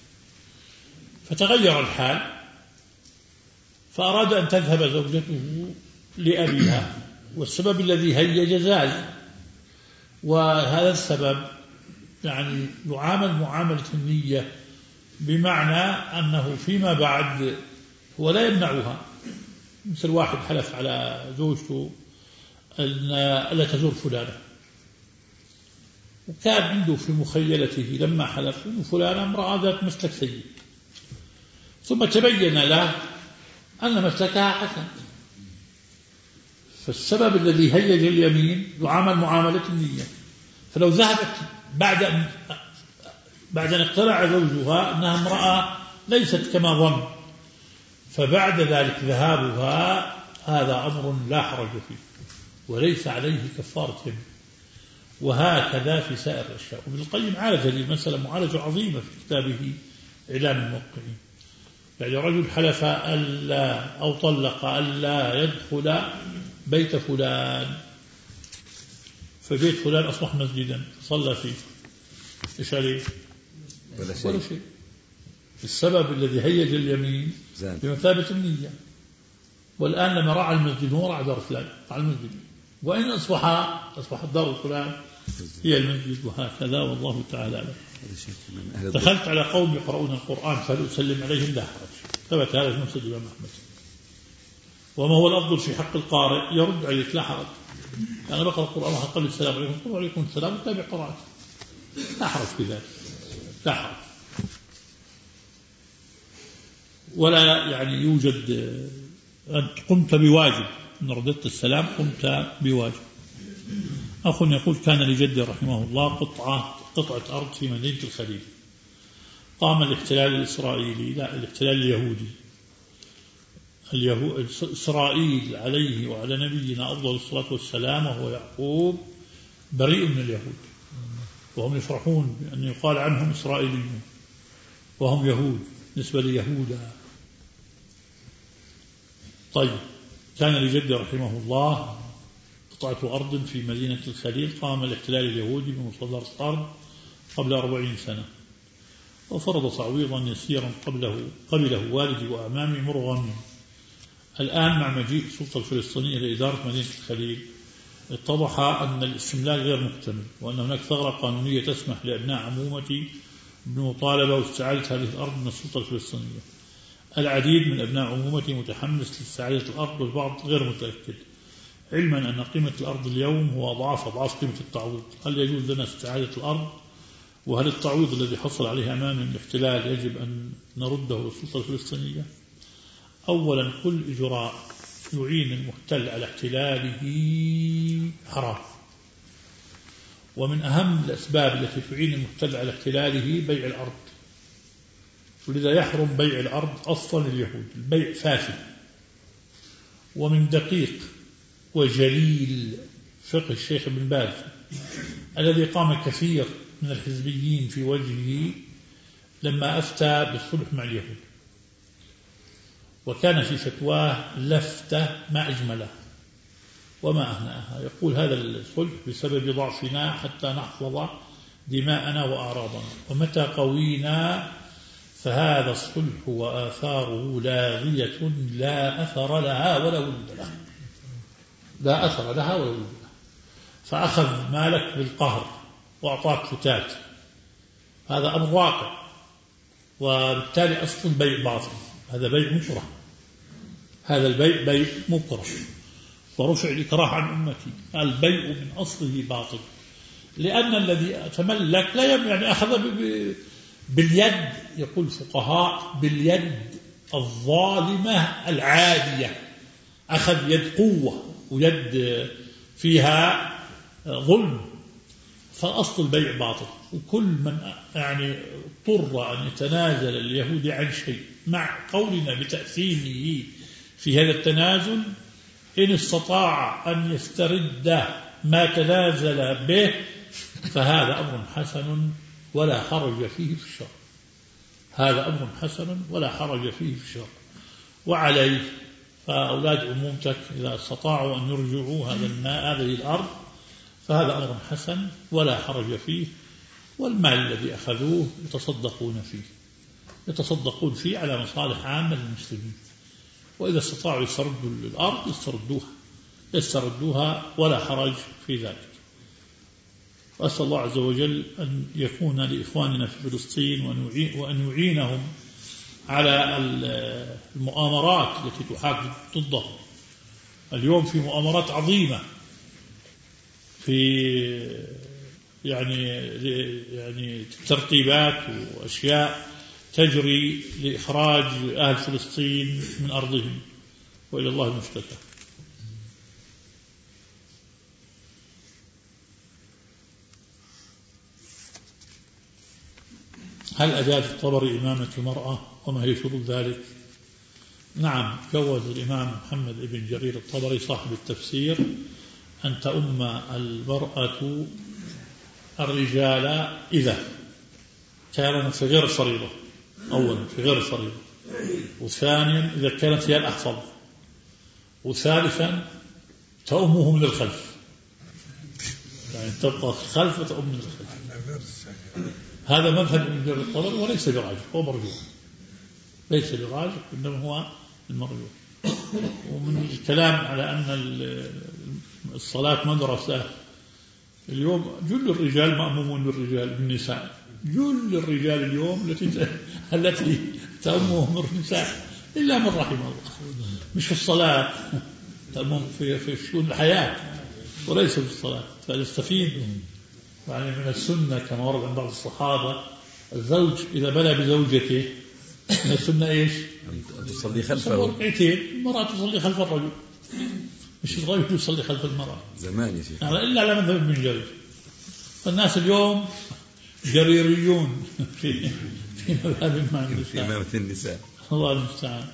S1: فتغير الحال فأراد أن تذهب زوجته لأبيها، والسبب الذي هيج زال، وهذا السبب يعني يعامل معاملة النية، بمعنى أنه فيما بعد هو لا يمنعها. مثل واحد حلف على زوجته أن لا تزور فلانة، وكان عنده في مخيلته لما حلف أن فلانة امرأة ذات مسلك سيء، ثم تبين له أن مسلكها حسن، فالسبب الذي هيج اليمين يعامل معاملة النية. فلو ذهبت بعد أن بعد أن اقتنع زوجها أنها امرأة ليست كما ظن، فبعد ذلك ذهابها هذا أمر لا حرج فيه وليس عليه كفارة يمين. وهكذا في سائر الأشياء. وابن القيم عالج هذه المسألة معالجة عظيمة في كتابه إعلام الموقعين. يعني رجل حلف ألا أو طلق ألا يدخل بيت فلان، فبيت فلان أصبح مسجدا صلى فيه، إيش عليه؟
S2: ولا شيء,
S1: ولا شيء. السبب الذي هيج اليمين بمثابة النية. والآن لما راعى المسجد هو راعى دار فلان، راعى المسجد، وإن أصبح أصبحت دار فلان هي المسجد، وهكذا والله تعالى أعلم. دخلت على قوم يقرؤون القرآن فهل أسلم عليهم؟ لا حرج، ثبت هذا في مسجد الإمام أحمد. وما هو الأفضل في حق القارئ؟ يرد عليك لا حرج. أنا بقرأ القرآن وأقول السلام عليكم، قل عليكم السلام وتابع قراءته، لا حرج في ذلك، لا حرج. ولا يعني يوجد أن قمت بواجب، إن رددت السلام قمت بواجب. أخ يقول كان لجدي رحمه الله قطعة قطعة أرض في مدينة الخليل، قام الاحتلال الإسرائيلي لا الاحتلال اليهودي اليهود إسرائيل عليه وعلى نبينا أفضل الصلاة والسلام وهو يعقوب بريء من اليهود، وهم يفرحون بأن يقال عنهم إسرائيليون وهم يهود نسبة ليهودا. طيب، كان لجدي رحمه الله قطعة أرض في مدينة الخليل، قام الاحتلال اليهودي بمصادرة الأرض قبل أربعين سنة، وفرض تعويضا يسيرا قبله قبله والدي وأعمامي مرغمين. الآن مع مجيء السلطة الفلسطينية لإدارة مدينة الخليل اتضح أن الاستملاك غير مكتمل، وأن هناك ثغرة قانونية تسمح لأبناء عمومتي بمطالبة واستعادة هذه الأرض من السلطة الفلسطينية. العديد من أبناء عمومتي متحمس لاستعادة الأرض، والبعض غير متأكد، علما أن قيمة الأرض اليوم هو أضعاف أضعاف قيمة التعويض. هل يجوز لنا استعادة الأرض؟ وهل التعويض الذي حصل عليه أمام الاحتلال يجب أن نرده للسلطة الفلسطينية؟ أولا، كل إجراء يعين المحتل على احتلاله حرام، ومن أهم الأسباب التي تعين المحتل على احتلاله بيع الأرض، ولذا يحرم بيع الأرض أصلا اليهود، البيع فاسد. ومن دقيق وجليل فقه الشيخ ابن باز الذي قام كثير من الحزبيين في وجهه لما أفتى بالصلح مع اليهود، وكان في فتواه لفتة ما أجملها وما أهنأها. يقول هذا الصلح بسبب ضعفنا حتى نحفظ دماءنا وأعراضنا، ومتى قوينا فهذا الصلح وآثاره لاغية لا أثر لها ولا ولد لها، لا أثر لها ولا ولد لها. فأخذ مالك بالقهر وأعطاك فتات، هذا أمر واقع، وبالتالي أصل البيع باطل، هذا بيع مكره، هذا البيع بيع مكره، ورفع الإكراه عن أمتي. البيع من أصله باطل، لأن الذي تملك لا يعني أخذ باليد، يقول الفقهاء باليد الظالمة العادية، أخذ يد قوة ويد فيها ظلم، فأصل البيع باطل. وكل من يعني اضطر أن يتنازل اليهود عن شيء مع قولنا بتأثيمه في هذا التنازل، إن استطاع أن يسترد ما تنازل به فهذا أمر حسن ولا حرج فيه في الشرع، هذا أمر حسن ولا حرج فيه في الشرع. وعليه فأولاد عمومتك إذا استطاعوا أن يرجعوا هذا الماء هذه الأرض فهذا أمر حسن ولا حرج فيه، والمال الذي أخذوه يتصدقون فيه يتصدقون فيه على مصالح عامة للمسلمين، وإذا استطاعوا يستردوا الأرض يستردوها يستردوها ولا حرج في ذلك. وأسأل الله عز وجل أن يكون لإخواننا في فلسطين وأن يعينهم على المؤامرات التي تحاك ضدهم. اليوم في مؤامرات عظيمة في يعني يعني ترتيبات وأشياء تجري لإخراج أهل فلسطين من أرضهم، وإلى الله المشتكى. هل أجاز الطبري إمامة المرأة وما هي شروط ذلك؟ نعم، جوز الإمام محمد بن جرير الطبري صاحب التفسير أن تؤم المرأة الرجال إذا كانت في غير الفريضة، أولا في غير الفريضة، وثانيا إذا كانت هي الأحفظ، وثالثا تأمه من الخلف، يعني تبقى خلف وتأم من الخلف. هذا مذهب ابن جرير الطبري وليس براجح، هو مرجوح، ليس براجح إنما هو المرجوح. ومن الكلام على أن الصلاة مدرسة، اليوم جل الرجال مأمومون بالرجال بالنساء، جل الرجال اليوم التي التي تأمهم النساء إلا من رحم الله، مش في الصلاة، تأمهم في في شؤون الحياة وليس في الصلاة. فنستفيد يعني من السنة كما ورد عن بعض الصحابة، الزوج إذا بلى بزوجته من السنة إيش؟
S2: أن تصلي خلفه
S1: ركعتين، المرأة تصلي خلف الرجل، مش الرجل يصلي خلف المرأة
S2: زمان يا شيخ،
S1: إلا على مذهب ابن جرير. فالناس اليوم جريريون في في مذهب
S2: إمامة النساء،
S1: الله المستعان.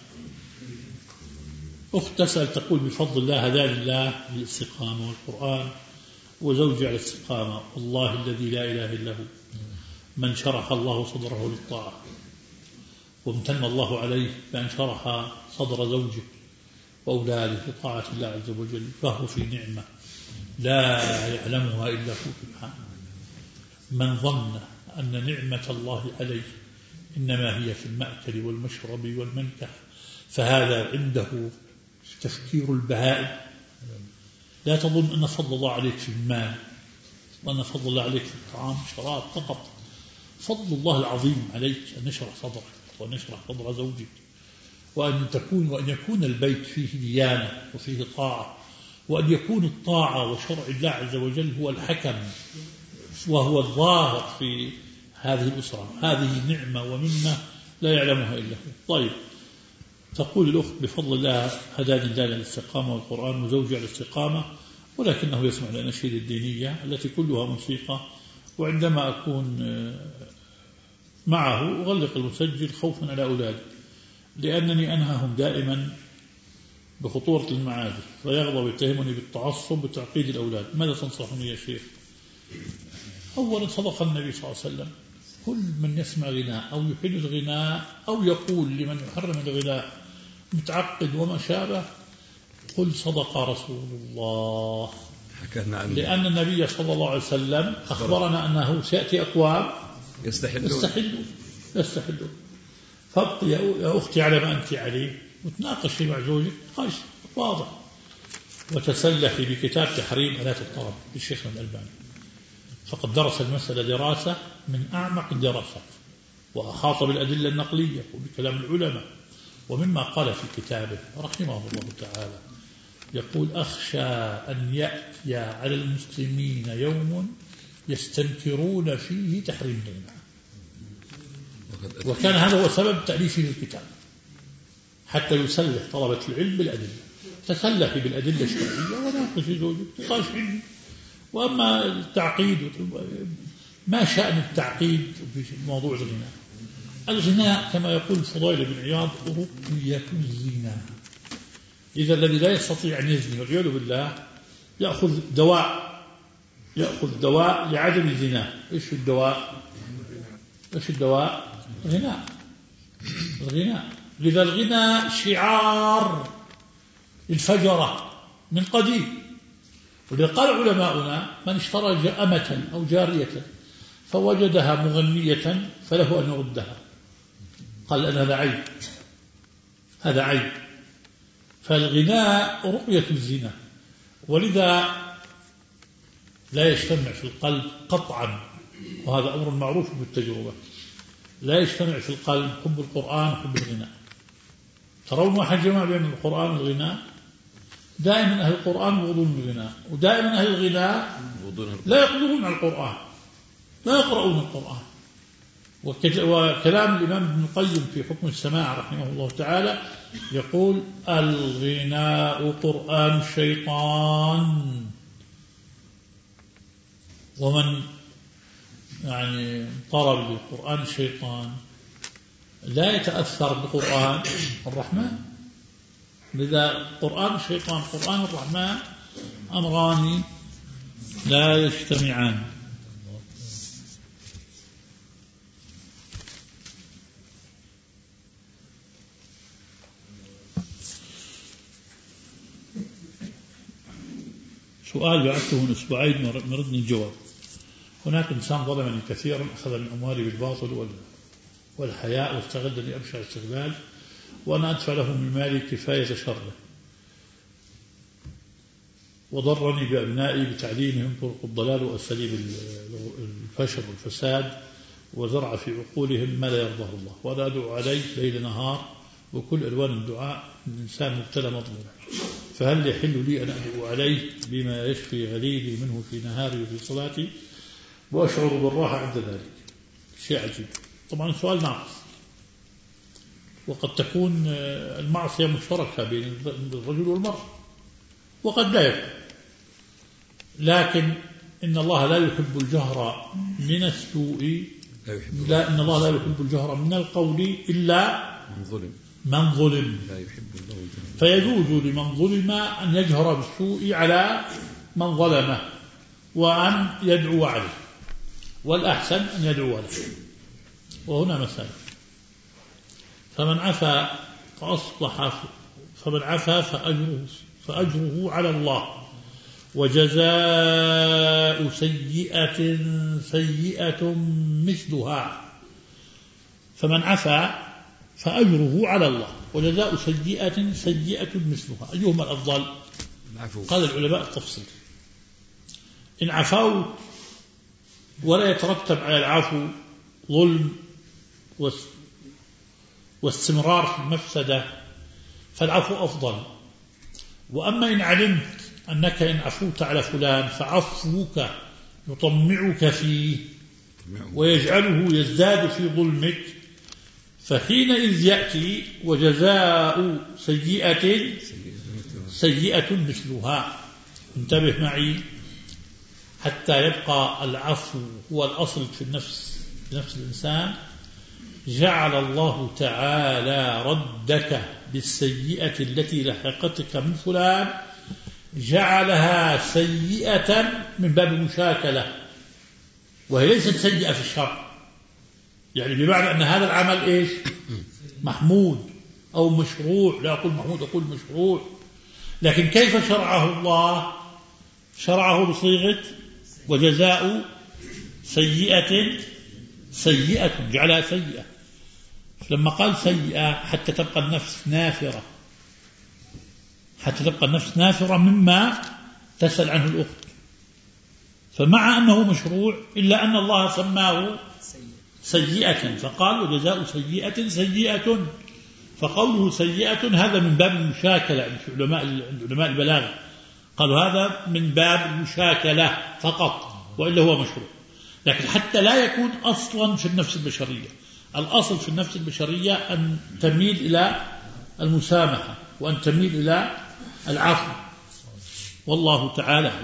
S1: أخت تسأل تقول بفضل الله هداني الله للاستقامة والقرآن وزوجي على الاستقامة، والله الذي لا إله إلا هو من شرح الله صدره للطاعة، وامتن الله عليه بأن شرح صدر زوجه وأولاده لطاعة الله عز وجل، فهو في نعمة لا يعلمها إلا هو سبحانه. من ظن أن نعمة الله عليه إنما هي في المأكل والمشرب والمنكح فهذا عنده تفكير البهائم. لا تظن أن فضل الله عليك في المال وأن فضل الله عليك في الطعام والشراب فقط، فضل الله العظيم عليك أن يشرح صدرك وأن يشرح صدر زوجك، وأن تكون وأن يكون البيت فيه ديانة وفيه طاعة، وأن يكون الطاعة وشرع الله عز وجل هو الحكم وهو الظاهر في هذه الأسرة. هذه نعمة ومنة لا يعلمها إلا هو. طيب، تقول الأخت بفضل الله هداني الله للاستقامة والقرآن وزوجي على الاستقامة، ولكنه يسمع للأناشيد الدينية التي كلها موسيقى، وعندما أكون معه أغلق المسجل خوفا على أولادي لأنني أنهاهم دائما بخطورة المعازف، فيغضب ويتهمني بالتعصب وتعقيد الأولاد. ماذا تنصحني يا شيخ؟ أولا صدق النبي صلى الله عليه وسلم: كل من يسمع غناء أو يحل الغناء أو يقول لمن يحرم الغناء متعقد وما شابه قل صدق رسول الله. لأن النبي صلى الله عليه وسلم أخبرنا أنه سيأتي أقوام يستحلون يستحلون يستحلون فابقي يا أختي على ما أنت عليه وتناقشي مع زوجك نقاش واضح، وتسلحي بكتاب تحريم آلات الطرب للشيخ الألباني، فقد درس المسألة دراسة من أعمق الدراسات وأحاط بالأدلة النقلية وبكلام العلماء. ومما قال في كتابه رحمه الله تعالى يقول: أخشى أن يأتي على المسلمين يوم يستنكرون فيه تحريم الغناء. وكان هذا هو سبب تأليفه الكتاب، حتى يسلح طلبة العلم بالأدلة. تسلحي بالأدلة الشرعية وناقشي زوجك نقاش علمي. وأما التعقيد، ما شأن التعقيد في موضوع الغناء؟ الغناء كما يقول الفضيل بن عياض رقية الزنا. إذا الذي لا يستطيع أن يزني والعياذ بالله يأخذ دواء يأخذ دواء لعدم الزنا. إيش الدواء؟ إيش الدواء؟ الغناء. الغناء. لذا الغناء شعار الفجرة من قديم. ولذا قال علماؤنا: من اشترى أمة أو جارية فوجدها مغنية فله أن يردها. قال أن هذا عيب، هذا عيب. فالغناء رقية الزنا، ولذا لا يجتمع في القلب قطعا، وهذا أمر معروف بالتجربة، لا يجتمع في القلب حب القرآن وحب الغناء. ترون واحد جمع بين القرآن والغناء؟ دائما أهل القرآن يبغضون الغناء، ودائما أهل الغناء لا يقدرون على القرآن، لا يقرؤون القرآن. وكلام الإمام ابن القيم في حكم السماع رحمه الله تعالى يقول: الغناء قرآن الشيطان، ومن يعني طرب للقرآن الشيطان لا يتأثر بقرآن الرحمن. لذا قرآن الشيطان قرآن الرحمن أمران لا يجتمعان. سؤال بعثته من أسبوعين مردني الجواب. هناك إنسان ظلمني كثيرا، أخذ من أموالي بالباطل والحياء واستغلني أبشع استغلال، وأنا أدفع له من مالي كفاية شره، وضرني بأبنائي بتعليمهم طرق الضلال وأساليب الفشل والفساد، وزرع في عقولهم ما لا يرضاه الله، وأنا أدعو عليه ليل نهار وكل ألوان الدعاء من إنسان مبتلى مظلوم، فهل يحل لي أن أدعو عليه بما يشفي غليلي منه في نهاري وفي صلاتي وأشعر بالراحة عند ذلك؟ شيء عجيب. طبعا السؤال ناقص، وقد تكون المعصية مشتركة بين الرجل والمرأة وقد لا يكون، لكن إن الله لا يحب الجهر من السوء، لا إن الله لا يحب الجهر من القول إلا
S2: من ظلم
S1: من ظلم،
S2: لا يحب الله الجهر،
S1: فيجوز لمن ظلم أن يجهر بالسوء على من ظلمه وأن يدعو عليه، والأحسن أن يدعو عليه. وهنا مسألة، فمن عفا فأصلح فمن عفا فأجره, فأجره على الله، وجزاء سيئة سيئة مثلها. فمن عفا فأجره على الله، وجزاء سيئة سيئة مثلها. أيهما الأفضل؟ قال العلماء التفصيل. إن عفوت ولا يترتب على العفو ظلم واستمرار في المفسدة فالعفو أفضل. وأما إن علمت أنك إن عفوت على فلان فعفوك يطمعك فيه ويجعله يزداد في ظلمك، فحينئذ يأتي وجزاء سيئة سيئة مثلها. انتبه معي حتى يبقى العفو هو الأصل في النفس في نفس الإنسان. جعل الله تعالى ردك بالسيئة التي لحقتك من فلان جعلها سيئة من باب المشاكلة، وهي ليست سيئة في الشرع، يعني بمعنى أن هذا العمل إيش؟ محمود أو مشروع. لا أقول محمود، أقول مشروع. لكن كيف شرعه الله؟ شرعه بصيغة وجزاء سيئة سيئة، جعلها سيئة. لما قال سيئة حتى تبقى النفس نافرة، حتى تبقى النفس نافرة مما تسأل عنه الأخت، فمع أنه مشروع إلا أن الله سماه سيئة فقال وجزاء سيئة سيئة. فقوله سيئة هذا من باب المشاكلة عند علماء علماء البلاغة، قالوا هذا من باب المشاكلة فقط، وإلا هو مشروع. لكن حتى لا يكون أصلا في النفس البشرية، الأصل في النفس البشرية أن تميل إلى المسامحة وأن تميل إلى العفو، والله تعالى.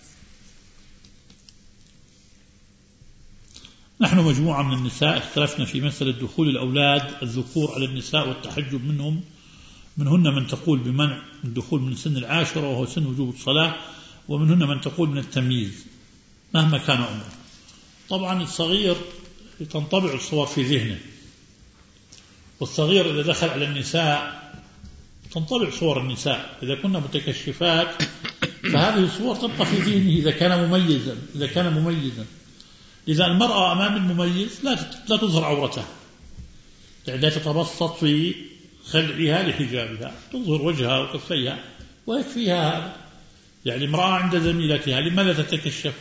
S1: نحن مجموعة من النساء اختلفنا في مسألة دخول الأولاد الذكور على النساء والتحجب منهم. منهن من تقول بمنع الدخول من سن العاشرة وهو سن وجوب الصلاة، ومنهن من تقول من التمييز مهما كان عمره. طبعا الصغير تنطبع الصور في ذهنه، والصغير إذا دخل على النساء تنطبع صور النساء. إذا كنا متكشفات فهذه الصور تبقى في ذهنه إذا كان مميزا إذا كان مميزا إذا المرأة أمام المميز لا لا تظهر عورتها، يعني لا تتبسط في خلعها لحجابها، تظهر وجهها وكفيها ويكفيها هذا. يعني امرأة عند زميلتها لماذا تتكشف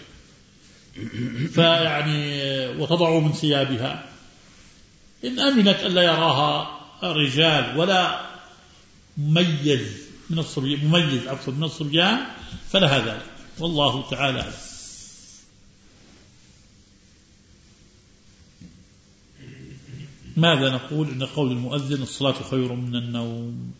S1: فيعني وتضع من ثيابها؟ إن أمنت ألا يراها رجال ولا مميز من الصبيان مميز عفوا من الصبيان فلها ذلك، والله تعالى أعلم. ماذا نقول إن قول المؤذن الصلاة خير من النوم؟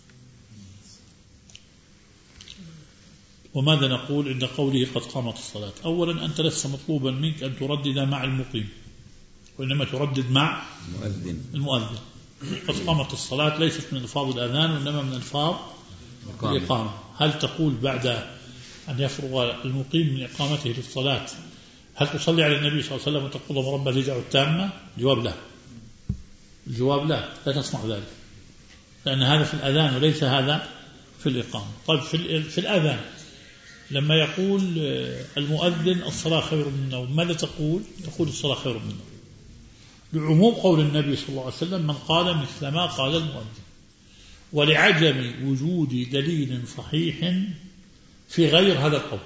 S1: وماذا نقول عند قوله قد قامت الصلاة؟ أولا أنت لست مطلوبا منك أن تردد مع المقيم، وإنما تردد مع المؤذن. المؤذن قد قامت الصلاة ليست من ألفاظ الأذان وإنما من ألفاظ الإقامة. هل تقول بعد أن يفرغ المقيم من إقامته للصلاة هل تصلي على النبي صلى الله عليه وسلم وتقول اللهم رب العزة التامة؟ الجواب لا، الجواب لا، لا تصنع ذلك، لأن هذا في الأذان وليس هذا في الإقامة. طيب في, في الأذان لما يقول المؤذن الصلاة خير من النوم، ماذا تقول؟ تقول الصلاة خير من النوم، لعموم قول النبي صلى الله عليه وسلم: من قال مثل ما قال المؤذن، ولعدم وجود دليل صحيح في غير هذا القول.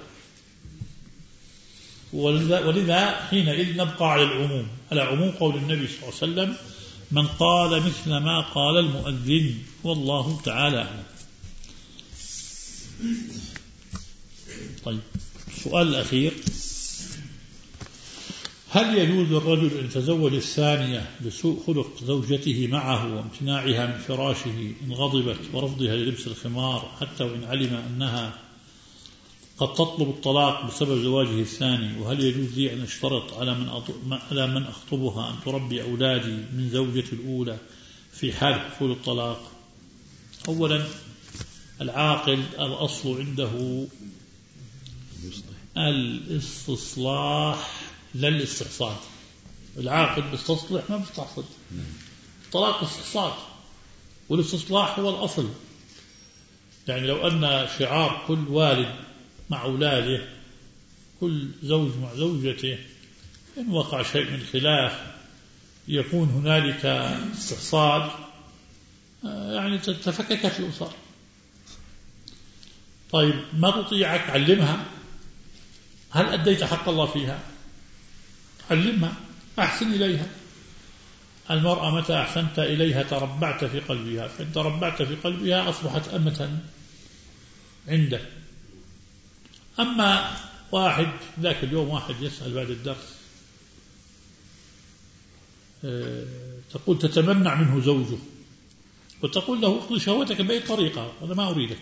S1: ولذا حينئذ نبقى على العموم، على عموم قول النبي صلى الله عليه وسلم: من قال مثل ما قال المؤذن، والله تعالى أعلم. طيب، السؤال الأخير: هل يجوز للرجل أن يتزوج الثانية لسوء خلق زوجته معه وامتناعها من فراشه إن غضبت ورفضها للبس الخمار، حتى وإن علم أنها قد تطلب الطلاق بسبب زواجه الثاني؟ وهل يجوز لي أن أشترط على من على من أخطبها أن تربي أولادي من زوجتي الأولى في حال حصول الطلاق؟ أولا، العاقل الأصل عنده الاستصلاح لا الاستحصال. العاقل بيستصلح ما بيستحصل. الطلاق استحصال، والاستصلاح هو الأصل. يعني لو أن شعار كل والد مع أولاده، كل زوج مع زوجته، إن وقع شيء من خلاف يكون هنالك استحصال، يعني تفككت الأسر. طيب، ما تطيعك علمها. هل أديت حق الله فيها؟ علمها، أحسن إليها. المرأة متى أحسنت إليها تربعت في قلبها، فإن تربعت في قلبها أصبحت أمة عندك. أما واحد ذاك اليوم واحد يسأل بعد الدرس، تقول تتمنع منه زوجه، وتقول له اقضي شهوتك بأي طريقة، أنا ما أريدك.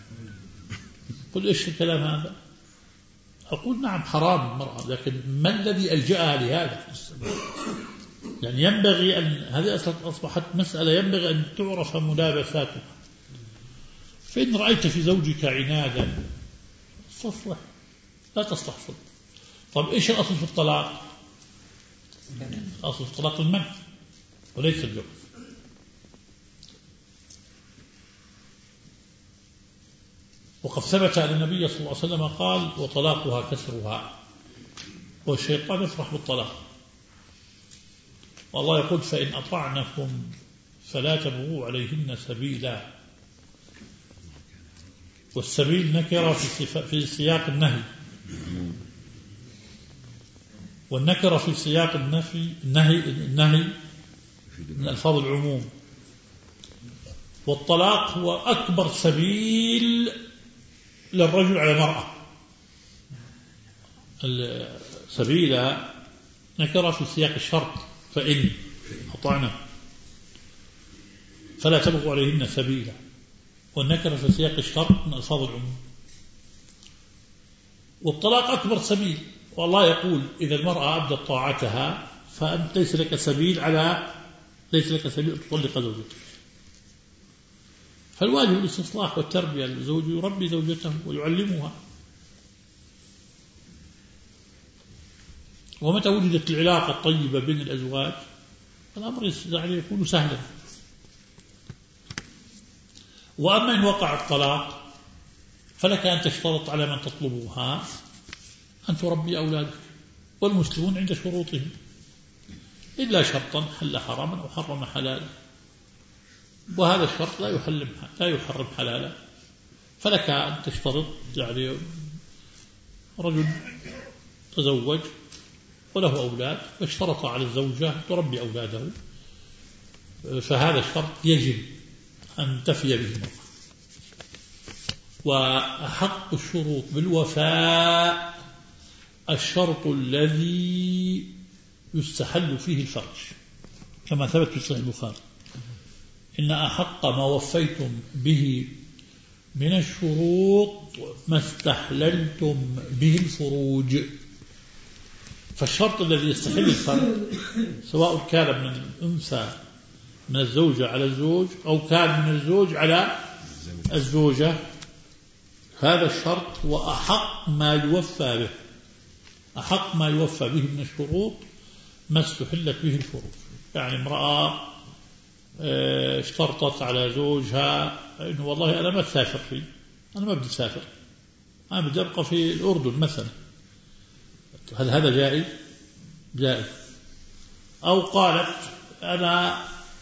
S1: قل إيش الكلام هذا؟ أقول نعم حرام المرأة، لكن ما الذي ألجأها لهذا؟ يعني ينبغي أن هذه أصبحت مسألة ينبغي أن تعرف ملابساتها. فإن رأيت في زوجك عنادا استصلح، لا تستحصل. طب إيش الأصل في الطلاق؟ الأصل في الطلاق المنع وليس الجواز. وقد ثبت أن النبي صلى الله عليه وسلم قال: وطلاقها كسرها. والشيطان يفرح بالطلاق، والله يقول: فإن أطعنكم فلا تبغوا عليهن سبيلا. والسبيل نكرة في سياق النهي، والنكرة في سياق النفي النهي النهي من ألفاظ العموم. والطلاق هو أكبر سبيل للرجل على المرأة. السبيل نكرة في سياق الشرط، فإن أطعنا فلا تبغوا عليهن سبيلا، والنكرة في سياق الشرط من ألفاظ العموم. والطلاق أكبر سبيل، والله يقول: إذا المرأة أبدت طاعتها فأنت ليس لك سبيل على ليس لك سبيل أن تطلق زوجتك. فالواجب الاستصلاح والتربية. الزوج يربي زوجته ويعلمها، ومتى وجدت العلاقة الطيبة بين الأزواج الأمر يكون سهلا. وأما إن وقع الطلاق فلك أن تشترط على من تطلبها أن تربي أولادك، والمسلمون عند شروطهم إلا شرطا حل حراما أو حرم حلالا، وهذا الشرط لا يحرم لا يحرم حلالا. فلك أن تشترط، يعني رجل تزوج وله أولاد واشترط على الزوجة تربي أولاده، فهذا الشرط يجب أن تفي به المرأة. وأحق الشروط بالوفاء الشرط الذي يستحل فيه الفرج، كما ثبت في صحيح البخاري: إن أحق ما وفيتم به من الشروط ما استحللتم به الفروج. فالشرط الذي يستحل الفرج سواء كان من الأنثى من الزوجة على الزوج أو كان من الزوج على الزوجة، هذا الشرط هو أحق ما يوفى به. أحق ما يوفى به من الشروط ما استحلت به الفروج. يعني امرأة اشترطت على زوجها إنه والله أنا ما أسافر فيه، أنا ما بدي أسافر، أنا بدي أبقى في الأردن مثلا، هل هذا جائز؟ جائز. أو قالت أنا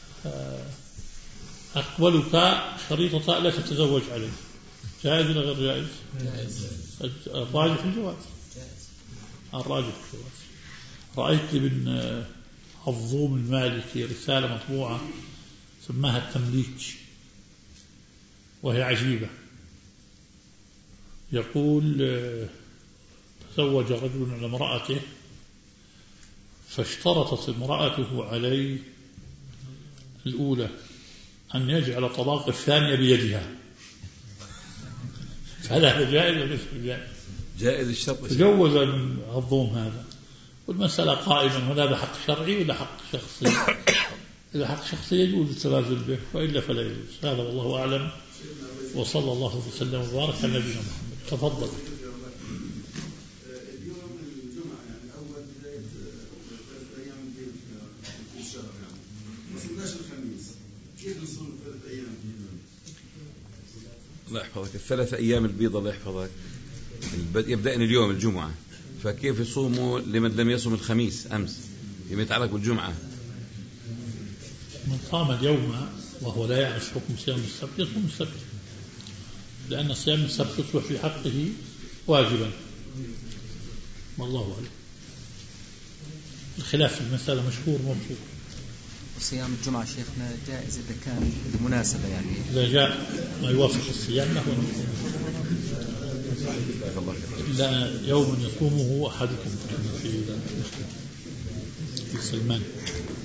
S1: أقبلك شريطة لا تتزوج عليه، جائز ولا غير جائز؟ الراجح الجواز، الراجح الجواز. رأيت ابن حظوم المالكي رسالة مطبوعة سماها التمليك، وهي عجيبة. يقول تزوج رجل على امرأته فاشترطت امرأته عليه الأولى أن يجعل طلاق الثانية بيدها، فهل هذا جائز ولا ليس جائز؟
S2: جائز الشرط.
S1: تجوز الظلم هذا، والمسألة قائمة، ولا بحق شرعي ولا حق شخصي. إذا حق شخصي يجوز التنازل به، وإلا فلا يجوز. هذا والله أعلم، وصلى الله وسلم وبارك على نبينا محمد. تفضل.
S2: الله يحفظك. الثلاث أيام البيض الله يحفظك يبدأ اليوم الجمعة، فكيف يصوموا لمن لم يصوم الخميس أمس فيما يتعلق بالجمعة؟
S1: من صام اليوم وهو لا يعرف حكم صيام السبت يصوم السبت، لأن صيام السبت يصبح في حقه واجبا، والله أعلم. الخلاف في المسألة مشهور موثوق.
S3: صيام الجمعة شيخنا جائز إذا كان بمناسبة، يعني
S1: إذا جاء ما يوافق الصيام له إلا يوم يصومه أحدكم في في سلمان.